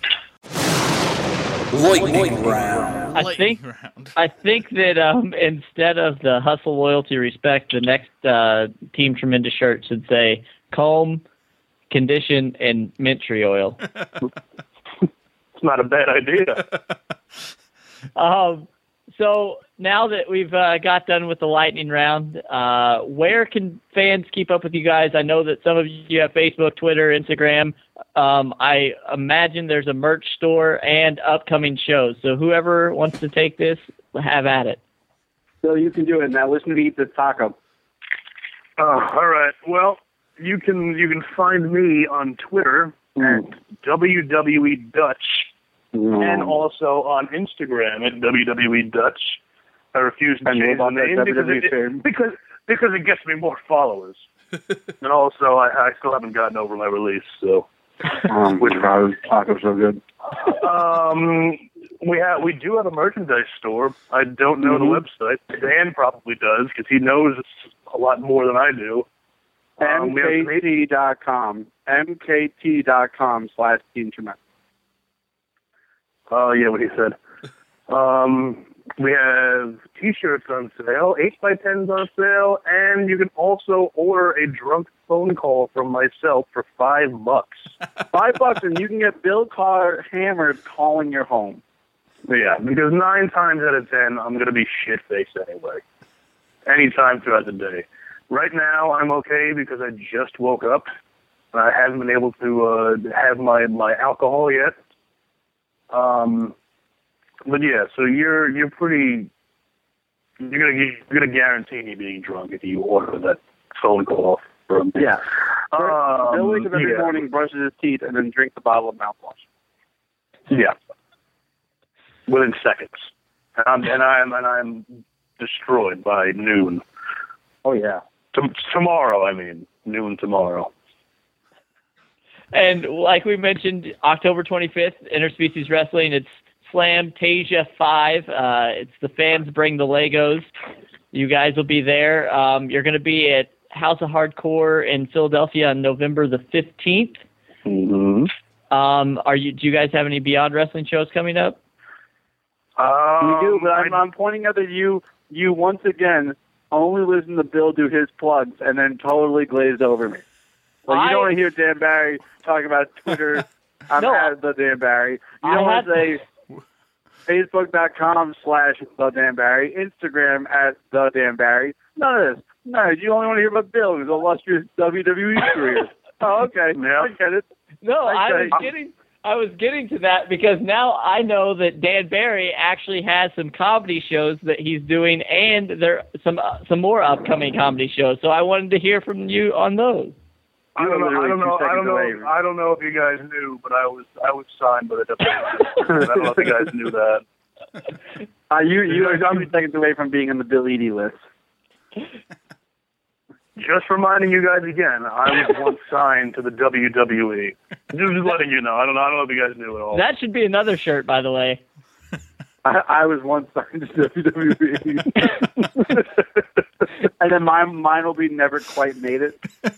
Lightning round. I think that instead of the hustle, loyalty, respect, the next Team Tremendous shirt should say comb, condition, and mint tree oil. It's not a bad idea. So now that we've got done with the lightning round, where can fans keep up with you guys? I know that some of you have Facebook, Twitter, Instagram. I imagine there's a merch store and upcoming shows. So whoever wants to take this, have at it. So you can do it. Now listen to me eat this taco. All right. Well, you can find me on Twitter at WWE Dutch. And also on Instagram at WWE Dutch. I refuse to change the name because it gets me more followers. And also, I still haven't gotten over my release, so. Which taco's so good. We do have a merchandise store. I don't know the website. Dan probably does because he knows a lot more than I do. MKT.com. MKT.com/Team Tremendous. Oh, yeah, what he said. We have T-shirts on sale, 8x10s on sale, and you can also order a drunk phone call from myself for $5. $5, and you can get Bill Carr hammered calling your home. Yeah, because 9 times out of 10, I'm going to be shit-faced anyway. Anytime throughout the day. Right now, I'm okay because I just woke up. And I haven't been able to have my alcohol yet. But yeah, so you're gonna guarantee me being drunk if you order that phone call from me. Yeah. Bill wakes up every morning, brushes his teeth, and then drinks a bottle of mouthwash. Yeah. Within seconds, and I'm destroyed by noon. Oh yeah. Tomorrow, I mean noon tomorrow. And like we mentioned, October 25th, Interspecies Wrestling. It's Slamtasia 5. It's the Fans Bring the Legos. You guys will be there. You're going to be at House of Hardcore in Philadelphia on November the 15th. Mm-hmm. Do you guys have any Beyond Wrestling shows coming up? We do, but I'm pointing out that you once again only listen to Bill do his plugs and then totally glazed over me. Well, you don't want to hear Dan Barry talking about Twitter. I'm at the Dan Barry. You don't want to say Facebook.com/the Dan Barry, Instagram at the Dan Barry. None of this. No, you only want to hear about Bill and his illustrious WWE career. Oh, okay. Yeah. I get it. No, I was getting to that because now I know that Dan Barry actually has some comedy shows that he's doing, and there are some more upcoming comedy shows. So I wanted to hear from you on those. I don't know if you guys knew, but I was signed by the WWE. I don't know if you guys knew that. You are 2 seconds away from being on the Bill Eadie list. Just reminding you guys again, I was once signed to the WWE. Just letting you know. I don't know if you guys knew at all. That should be another shirt, by the way. I was once signed to WWE. And then mine will be never quite made it.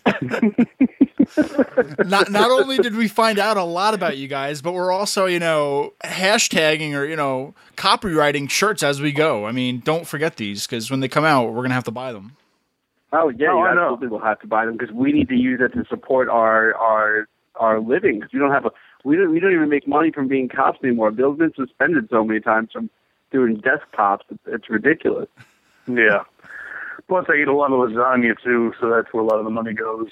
Not only did we find out a lot about you guys, but we're also, hashtagging or, copywriting shirts as we go. I mean, don't forget these, because when they come out, we're going to have to buy them. Oh, yeah, you absolutely will have to buy them, because we need to use it to support our living. Because we don't even make money from being cops anymore. Bill's been suspended so many times from doing desktops. It's ridiculous. Yeah. Plus, I eat a lot of lasagna, too, so that's where a lot of the money goes.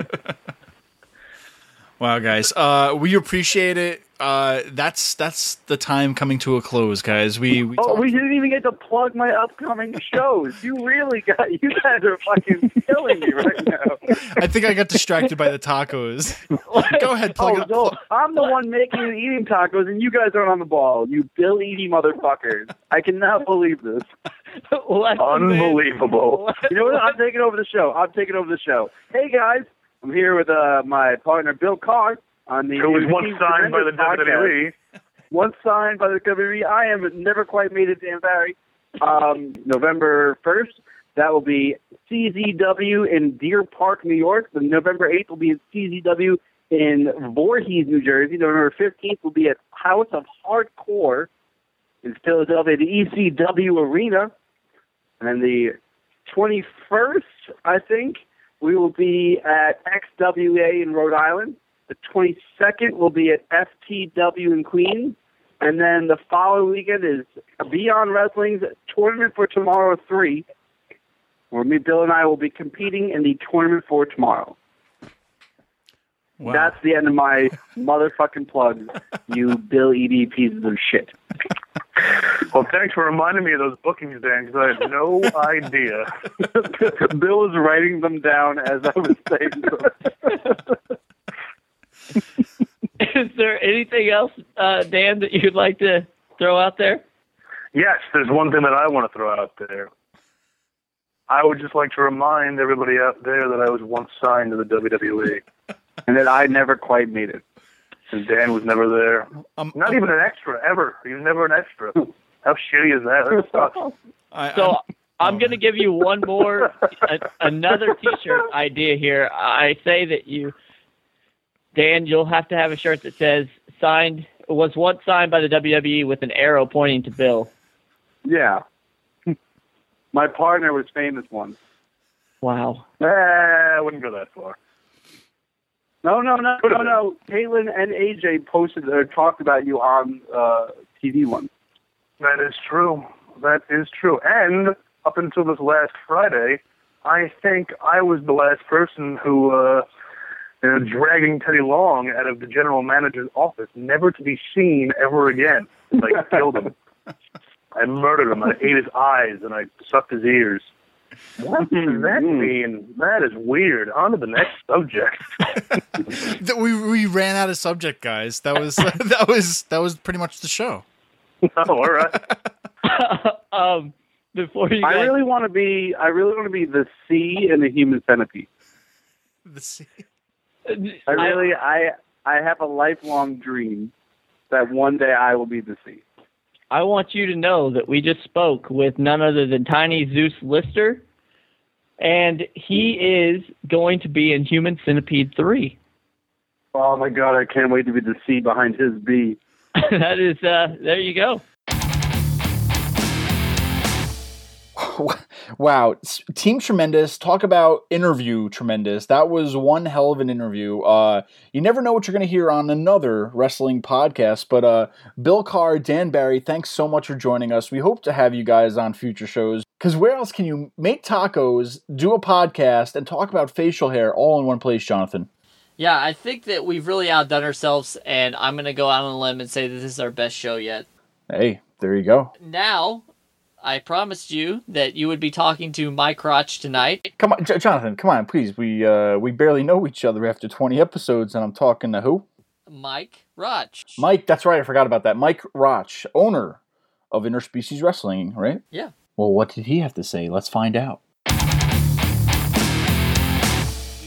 Wow, guys. We appreciate it. That's the time coming to a close, guys. We didn't even get to plug my upcoming shows. You guys are fucking killing me right now. I think I got distracted by the tacos. Go ahead, plug it up. No, I'm the one making and eating tacos, and you guys aren't on the ball. You bill-eating motherfuckers. I cannot believe this. Unbelievable. You know what? I'm taking over the show. Hey, guys. I'm here with my partner, Bill Carr. Who was once signed by the WWE. Once signed by the WWE. I am never quite made it, Dan Barry. November 1st, that will be CZW in Deer Park, New York. The November 8th will be at CZW in Voorhees, New Jersey. November 15th will be at House of Hardcore in Philadelphia, the ECW Arena. And then the 21st, I think, we will be at XWA in Rhode Island. The 22nd will be at FTW in Queens. And then the following weekend is Beyond Wrestling's Tournament for Tomorrow 3, where me, Bill, and I will be competing in the Tournament for Tomorrow. Wow. That's the end of my motherfucking plugs, you Bill E.D. pieces of shit. Well, thanks for reminding me of those bookings, Dan, because I had no idea. Bill was writing them down as I was saying them. Is there anything else, Dan, that you'd like to throw out there? Yes, there's one thing that I want to throw out there. I would just like to remind everybody out there that I was once signed to the WWE. And that I never quite made it. And Dan was never there. Not even an extra, ever. He was never an extra. How shitty is that? That sucks. I'm going to give you one more, another T-shirt idea here. I say that Dan, you'll have to have a shirt that says was once signed by the WWE with an arrow pointing to Bill. Yeah. My partner was famous once. Wow. I wouldn't go that far. No. Caitlin and AJ posted or talked about you on TV once. That is true. And up until this last Friday, I think I was the last person who dragging Teddy Long out of the general manager's office, never to be seen ever again. I killed him. I murdered him. I ate his eyes, and I sucked his ears. What does that mean? That is weird. On to the next subject. we ran out of subject, guys. That was pretty much the show. Oh, all right. Before you, I really want to be the C in the Human Centipede. The C. I have a lifelong dream that one day I will be the C. I want you to know that we just spoke with none other than Tiny Zeus Lister, and he is going to be in Human Centipede 3. Oh my God, I can't wait to be the C behind his B. That is, there you go. Wow. Team Tremendous. Talk about interview tremendous. That was one hell of an interview. You never know what you're going to hear on another wrestling podcast, but Bill Carr, Dan Barry, thanks so much for joining us. We hope to have you guys on future shows, because where else can you make tacos, do a podcast, and talk about facial hair all in one place, Jonathan? Yeah, I think that we've really outdone ourselves, and I'm going to go out on a limb and say that this is our best show yet. Hey, there you go. Now, I promised you that you would be talking to Mike Crotch tonight. Come on, Jonathan, come on, please. We barely know each other after 20 episodes, and I'm talking to who? Mike Roch. Mike, that's right, I forgot about that. Mike Roch, owner of Interspecies Wrestling, right? Yeah. Well, what did he have to say? Let's find out.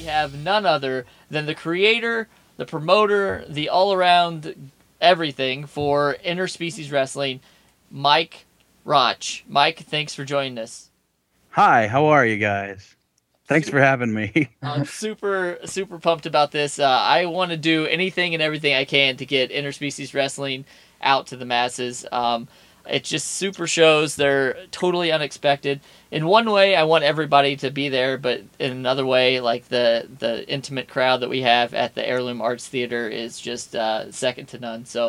we have none other than the creator, the promoter, the all-around everything for Interspecies Wrestling, Mike Roch. Mike, thanks for joining us. Hi, how are you guys? Thanks for having me. I'm super pumped about this. I want to do anything and everything I can to get Interspecies Wrestling out to the masses. It just super shows. They're totally unexpected. In one way, I want everybody to be there, but in another way, like the intimate crowd that we have at the Heirloom Arts Theater is just second to none. So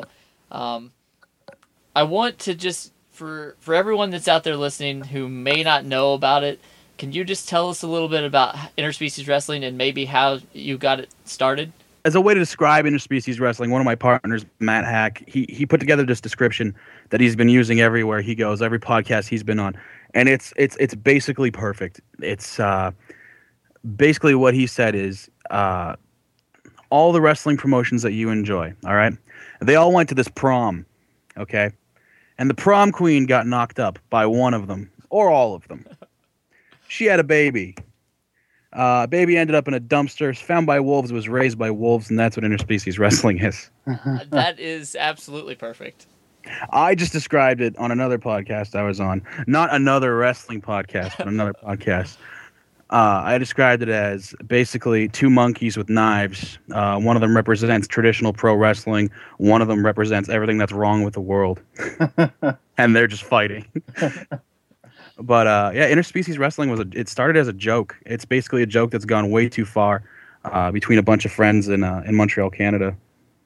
I want to just, for everyone that's out there listening who may not know about it, can you just tell us a little bit about Interspecies Wrestling and maybe how you got it started? As a way to describe Interspecies Wrestling, one of my partners, Matt Hack, he put together this description that he's been using everywhere he goes, every podcast he's been on, and it's basically perfect. It's basically what he said is all the wrestling promotions that you enjoy, all right? They all went to this prom, okay? And the prom queen got knocked up by one of them, or all of them. She had a baby. Baby ended up in a dumpster, found by wolves, was raised by wolves, and that's what Interspecies Wrestling is. That is absolutely perfect. I just described it on another podcast I was on. Not another wrestling podcast, but another podcast. I described it as basically two monkeys with knives. One of them represents traditional pro wrestling. One of them represents everything that's wrong with the world. And they're just fighting. But yeah, Interspecies Wrestling it started as a joke. It's basically a joke that's gone way too far between a bunch of friends in Montreal, Canada.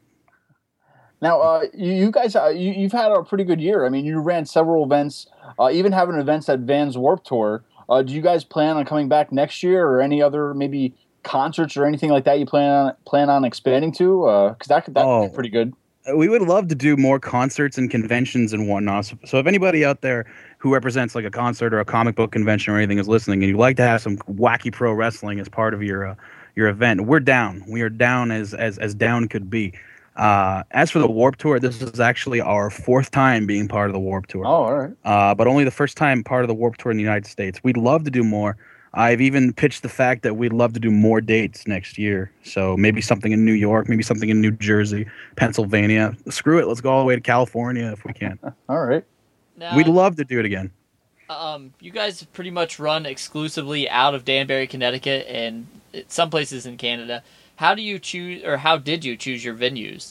Now, you guys, you've had a pretty good year. I mean, you ran several events, even having events at Vans Warped Tour. Do you guys plan on coming back next year, or any other maybe concerts or anything like that you plan on expanding to? Because that'd be pretty good. We would love to do more concerts and conventions and whatnot. So if anybody out there who represents like a concert or a comic book convention or anything is listening, and you'd like to have some wacky pro wrestling as part of your event, we're down. We are down as down could be. As for the Warped Tour, this is actually our fourth time being part of the Warped Tour. Oh, all right. But only the first time part of the Warped Tour in the United States. We'd love to do more. I've even pitched the fact that we'd love to do more dates next year. So maybe something in New York, maybe something in New Jersey, Pennsylvania. Screw it. Let's go all the way to California if we can. All right. Now, we'd love to do it again. You guys pretty much run exclusively out of Danbury, Connecticut, and some places in Canada. How do you choose, or how did you choose your venues?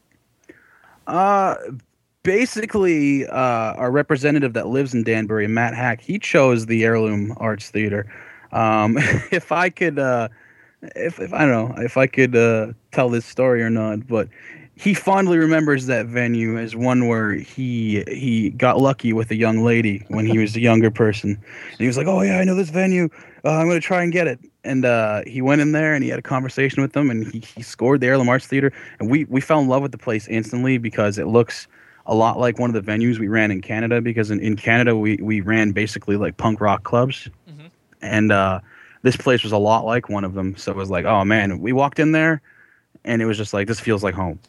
Basically, our representative that lives in Danbury, Matt Hack, he chose the Heirloom Arts Theater. If I could, if I don't know if I could tell this story or not, but he fondly remembers that venue as one where he got lucky with a young lady when he was a younger person. And he was like, "Oh yeah, I know this venue. I'm going to try and get it." And he went in there and he had a conversation with them, and he scored the Heirloom Arts Theater. And we fell in love with the place instantly because it looks a lot like one of the venues we ran in Canada, because in Canada we ran basically like punk rock clubs. Mm-hmm. And this place was a lot like one of them. So it was like, oh man, we walked in there and it was just like, this feels like home.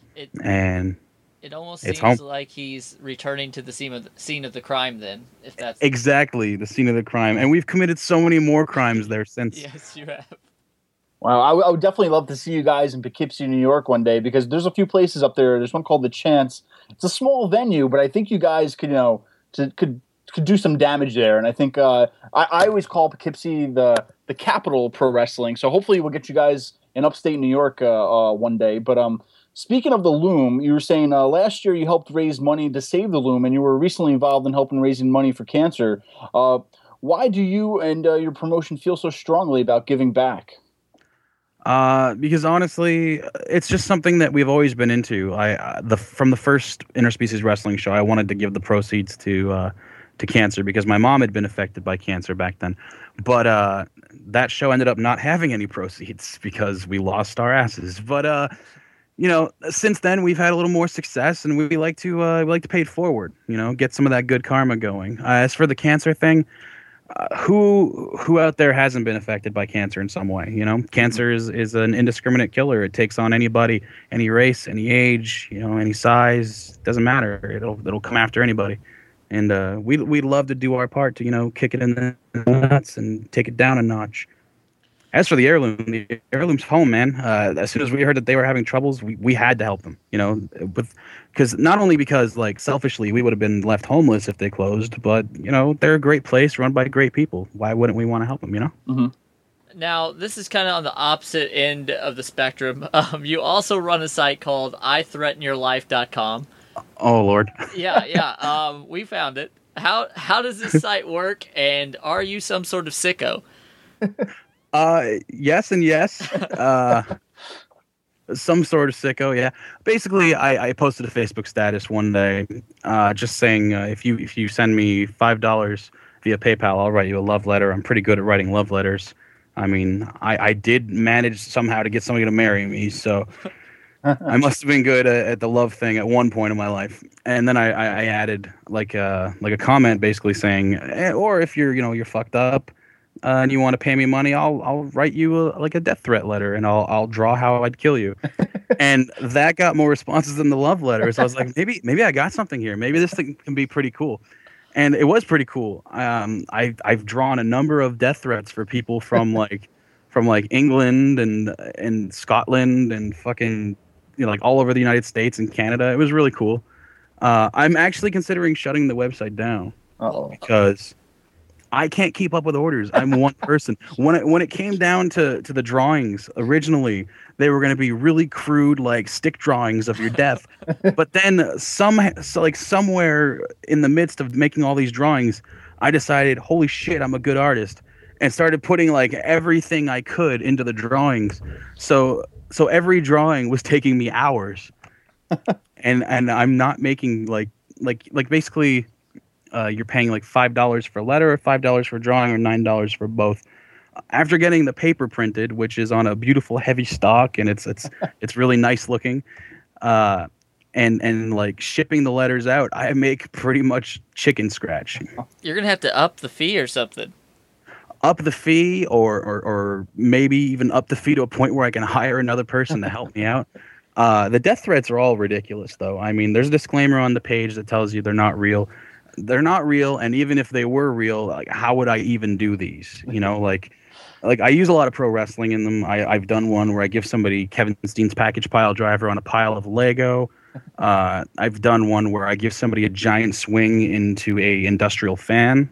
It almost seems like he's returning to the scene of the crime then, if that's... Exactly, the scene of the crime. And we've committed so many more crimes there since. Yes, you have. Wow, I would definitely love to see you guys in Poughkeepsie, New York one day, because there's a few places up there. There's one called The Chance. It's a small venue, but I think you guys could, could do some damage there. And I think I always call Poughkeepsie the capital of pro wrestling. So hopefully we'll get you guys in upstate New York one day. But speaking of the Loom, you were saying last year you helped raise money to save the Loom, and you were recently involved in helping raising money for cancer. Why do you and your promotion feel so strongly about giving back? Because honestly, it's just something that we've always been into. From the first Interspecies Wrestling show, I wanted to give the proceeds to cancer because my mom had been affected by cancer back then. But that show ended up not having any proceeds because we lost our asses. But since then we've had a little more success, and we like to pay it forward. Get some of that good karma going. As for the cancer thing. Who out there hasn't been affected by cancer in some way? Cancer is an indiscriminate killer. It takes on anybody, any race, any age, any size. Doesn't matter. It'll come after anybody. And we'd love to do our part to kick it in the nuts and take it down a notch. As for the heirloom's home, man. As soon as we heard that they were having troubles, we had to help them. Because not only because like selfishly we would have been left homeless if they closed, but they're a great place run by great people. Why wouldn't we want to help them? Mm-hmm. Now, this is kind of on the opposite end of the spectrum. You also run a site called IThreatenYourLife.com. Oh Lord. Yeah. We found it. How does this site work, and are you some sort of sicko? Yes and yes. Some sort of sicko, yeah. Basically, I posted a Facebook status one day, just saying if you send me $5 via PayPal, I'll write you a love letter. I'm pretty good at writing love letters. I mean, I did manage somehow to get somebody to marry me, so I must have been good at the love thing at one point in my life. And then I added like a comment basically saying, or if you're fucked up. And you want to pay me money, I'll write you a death threat letter, and I'll draw how I'd kill you. And that got more responses than the love letters. I was like, maybe I got something here. Maybe this thing can be pretty cool. And it was pretty cool. I've drawn a number of death threats for people from England and Scotland and fucking like all over the United States and Canada. It was really cool. I'm actually considering shutting the website down. Because I can't keep up with orders. I'm one person. When it came down to the drawings, originally they were going to be really crude, like stick drawings of your death. But then somewhere in the midst of making all these drawings, I decided, holy shit, I'm a good artist, and started putting like everything I could into the drawings. So every drawing was taking me hours, and I'm not making like basically. You're paying like $5 for a letter, or $5 for a drawing, or $9 for both. After getting the paper printed, which is on a beautiful heavy stock, and it's really nice looking, and like shipping the letters out, I make pretty much chicken scratch. You're gonna have to up the fee or something. Up the fee, or maybe even up the fee to a point where I can hire another person to help me out. The death threats are all ridiculous, though. I mean, there's a disclaimer on the page that tells you they're not real. They're not real, and even if they were real, like how would I even do these? Like I use a lot of pro wrestling in them. I've done one where I give somebody Kevin Steen's package pile driver on a pile of Lego. I've done one where I give somebody a giant swing into a industrial fan.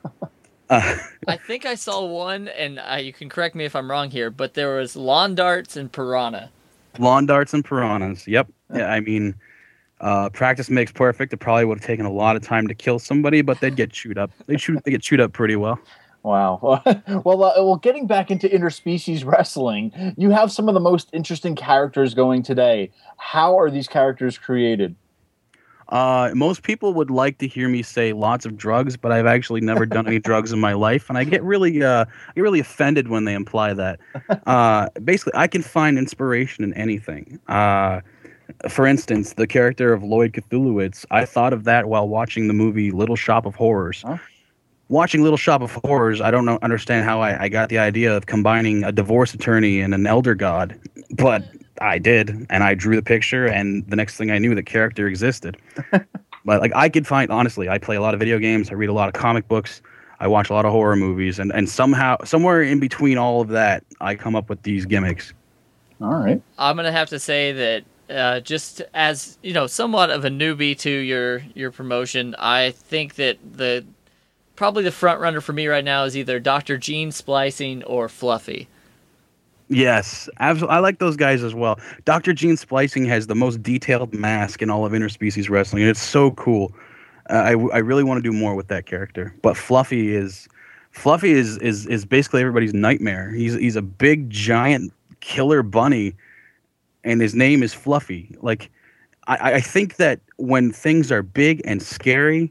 I think I saw one, and you can correct me if I'm wrong here, but there was lawn darts and piranha. Lawn darts and piranhas. Yep. Yeah, I mean. Practice makes perfect. It probably would have taken a lot of time to kill somebody, but they'd get chewed up. They get chewed up pretty well. Wow. Well, getting back into interspecies wrestling, you have some of the most interesting characters going today. How are these characters created? Most people would like to hear me say lots of drugs, but I've actually never done any drugs in my life, and I get really offended when they imply that. Basically, I can find inspiration in anything. For instance, the character of Lloyd Cthulhuitz, I thought of that while watching the movie Little Shop of Horrors. Huh? Watching Little Shop of Horrors, I don't understand how I got the idea of combining a divorce attorney and an elder god, but I did, and I drew the picture, and the next thing I knew, the character existed. But I could find, honestly, I play a lot of video games, I read a lot of comic books, I watch a lot of horror movies, and somehow, somewhere in between all of that, I come up with these gimmicks. All right. I'm going to have to say that just as somewhat of a newbie to your promotion, I think that probably the front runner for me right now is either Dr. Gene Splicing or Fluffy. Yes, absolutely. I like those guys as well. Dr. Gene Splicing has the most detailed mask in all of interspecies wrestling, and it's so cool. I really want to do more with that character. But Fluffy is basically everybody's nightmare. He's a big giant killer bunny. And his name is Fluffy. Like, I think that when things are big and scary,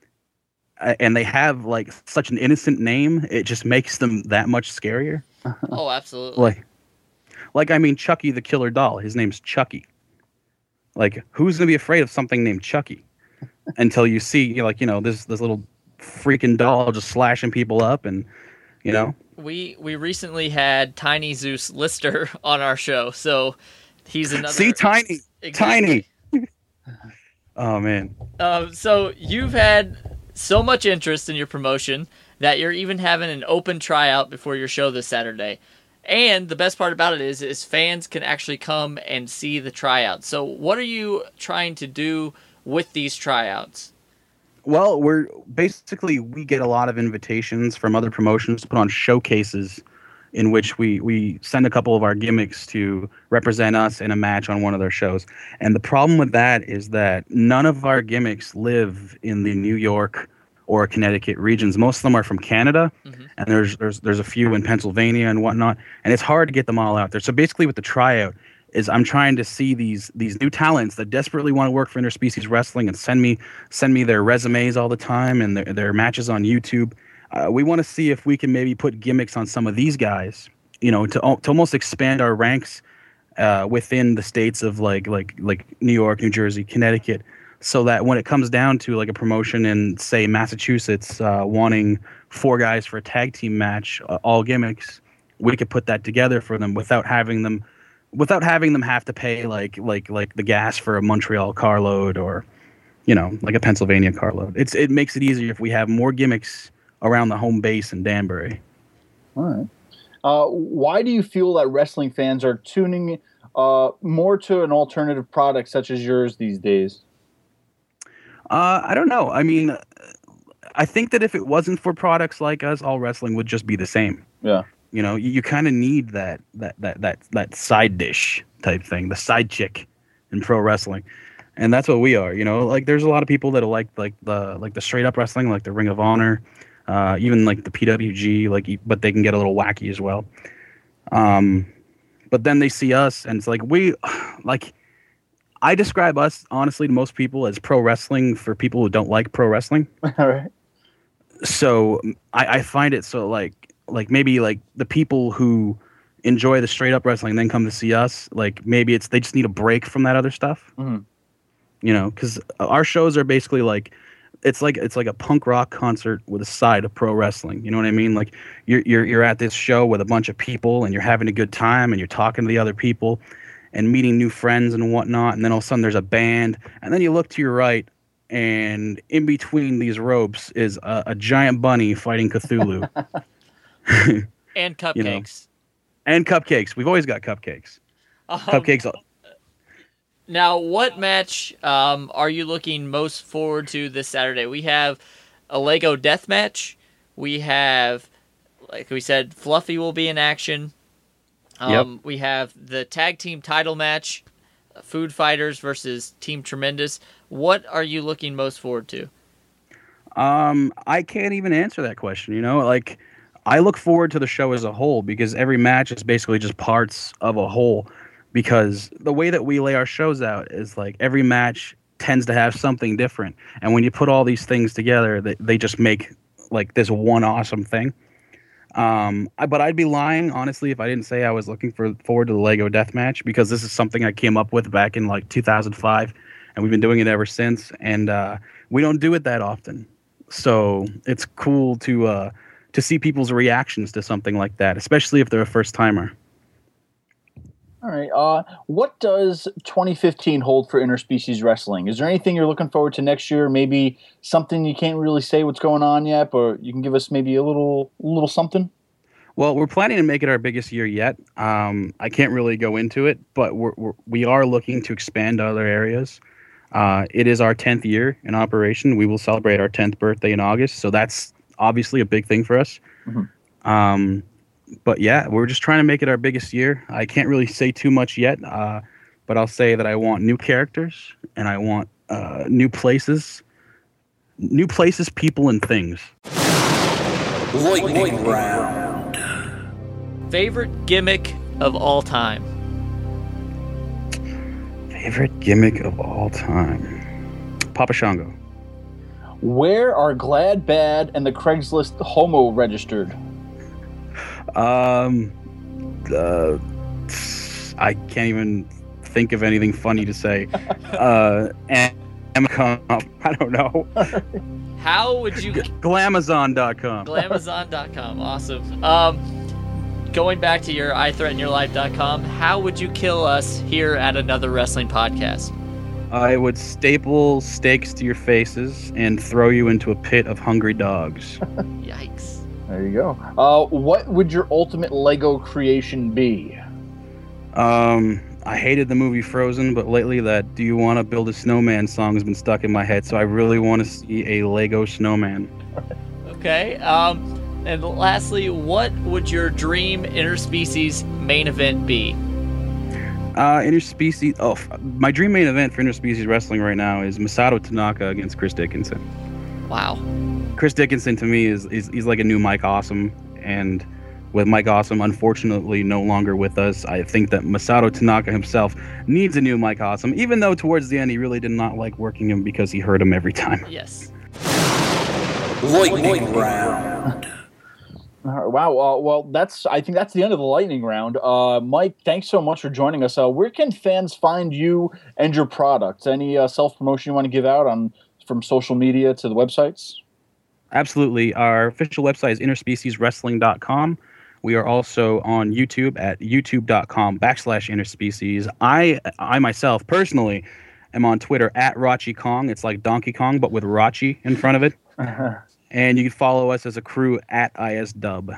and they have like such an innocent name, it just makes them that much scarier. Oh, absolutely. Like I mean, Chucky the Killer Doll. His name's Chucky. Like, who's gonna be afraid of something named Chucky? Until you see, this little freaking doll just slashing people up, and We recently had Tiny Zeus Lister on our show, so. He's another. See, Tiny. Exactly. Tiny. Oh, man. So you've had so much interest in your promotion that you're even having an open tryout before your show this Saturday. And the best part about it is fans can actually come and see the tryouts. So what are you trying to do with these tryouts? Well, we get a lot of invitations from other promotions to put on showcases in which we send a couple of our gimmicks to represent us in a match on one of their shows. And the problem with that is that none of our gimmicks live in the New York or Connecticut regions. Most of them are from Canada, and there's a few in Pennsylvania and whatnot, and it's hard to get them all out there. So basically with the tryout is I'm trying to see these new talents that desperately want to work for Interspecies Wrestling and send me their resumes all the time and their matches on YouTube. We want to see if we can maybe put gimmicks on some of these guys, to almost expand our ranks within the states of like New York, New Jersey, Connecticut, so that when it comes down to like a promotion in, say, Massachusetts wanting 4 guys for a tag team match, all gimmicks, we could put that together for them without having them have to pay like the gas for a Montreal carload or like a Pennsylvania carload. It makes it easier if we have more gimmicks around the home base in Danbury. All right. Why do you feel that wrestling fans are tuning more to an alternative product such as yours these days? I don't know. I mean, I think that if it wasn't for products like us, all wrestling would just be the same. Yeah. You kind of need that side dish type thing, the side chick in pro wrestling, and that's what we are. Like there's a lot of people that like the straight up wrestling, like the Ring of Honor, even like the PWG, but they can get a little wacky as well. But then they see us, and it's like I describe us honestly to most people as pro wrestling for people who don't like pro wrestling. All right. So I find it so like maybe like the people who enjoy the straight up wrestling then come to see us, like maybe they just need a break from that other stuff. Because our shows are basically like it's like a punk rock concert with a side of pro wrestling. You know what I mean? Like you're at this show with a bunch of people and you're having a good time and you're talking to the other people and meeting new friends and whatnot, and then all of a sudden there's a band, and then you look to your right, and in between these ropes is a giant bunny fighting Cthulhu. And cupcakes. And cupcakes. We've always got cupcakes. Cupcakes. Now, what match are you looking most forward to this Saturday? We have a Lego death match. We have, like we said, Fluffy will be in action. Yep. We have the tag team title match, Food Fighters versus Team Tremendous. What are you looking most forward to? I can't even answer that question. Like I look forward to the show as a whole because every match is basically just parts of a whole. Because the way that we lay our shows out is like every match tends to have something different, and when you put all these things together, they just make like this one awesome thing. But I'd be lying, honestly, if I didn't say I was looking forward to the Lego Deathmatch, because this is something I came up with back in like 2005, and we've been doing it ever since. And we don't do it that often, so it's cool to see people's reactions to something like that, especially if they're a first timer. All right. What does 2015 hold for Interspecies Wrestling? Is there anything you're looking forward to next year? Maybe something you can't really say what's going on yet, but you can give us maybe a little something? Well, we're planning to make it our biggest year yet. I can't really go into it, but we are looking to expand to other areas. It is our 10th year in operation. We will celebrate our 10th birthday in August, so that's obviously a big thing for us. Mm-hmm. But yeah, we're just trying to make it our biggest year. I can't really say too much yet, but I'll say that I want new characters and I want new places, people, and things. Lightning round. Favorite gimmick of all time? Favorite gimmick of all time? Papa Shango. Where are Glad Bad and the Craigslist Homo registered? I can't even think of anything funny to say. Amazon, I don't know. How would you... Glamazon.com. Glamazon.com. Awesome. Going back to your IThreatenYourLife.com, how would you kill us here at Another Wrestling Podcast? I would staple stakes to your faces and throw you into a pit of hungry dogs. Yikes. There you go. What would your ultimate Lego creation be? I hated the movie Frozen, but lately that "Do You Want to Build a Snowman" song has been stuck in my head, so I really want to see a Lego snowman. Okay. And lastly, what would your dream interspecies main event be? Interspecies. Oh, my dream main event for interspecies wrestling right now is Masato Tanaka against Chris Dickinson. Wow. Chris Dickinson to me is he's like a new Mike Awesome, and with Mike Awesome unfortunately no longer with us, I think that Masato Tanaka himself needs a new Mike Awesome, even though towards the end he really did not like working him because he hurt him every time. Yes. Lightning round. Wow. Well, I think that's the end of the lightning round. Mike, thanks so much for joining us. Where can fans find you and your products? Any self-promotion you want to give out from social media to the websites? Absolutely. Our official website is interspecieswrestling.com. We are also on YouTube at youtube.com/interspecies. I myself personally am on Twitter at Rachi Kong. It's like Donkey Kong, but with Rachi in front of it. And you can follow us as a crew at ISDub.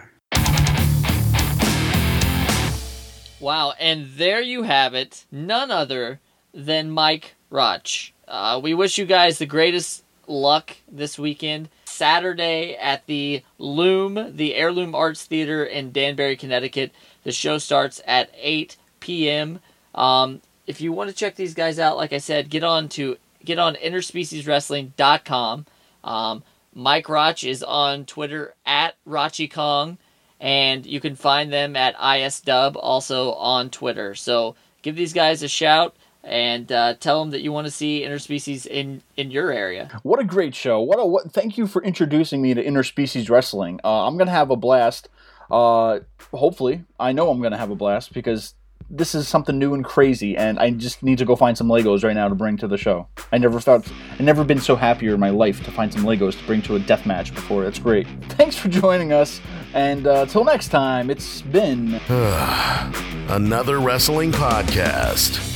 Wow, and there you have it. None other than Mike Roch. We wish you guys the greatest luck this weekend. Saturday at the Loom, the Heirloom Arts Theater in Danbury, Connecticut. The show starts at 8 p.m. If you want to check these guys out, like I said, get on interspecieswrestling.com. Mike Roch is on Twitter at Rachi Kong, and you can find them at ISDub also on Twitter. So give these guys a shout and tell them that you want to see Interspecies in your area. What a great show. Thank you for introducing me to Interspecies Wrestling. I'm going to have a blast. Hopefully. I know I'm going to have a blast because this is something new and crazy, and I just need to go find some Legos right now to bring to the show. I've never been so happier in my life to find some Legos to bring to a death match before. It's great. Thanks for joining us, and till next time, it's been Another wrestling podcast.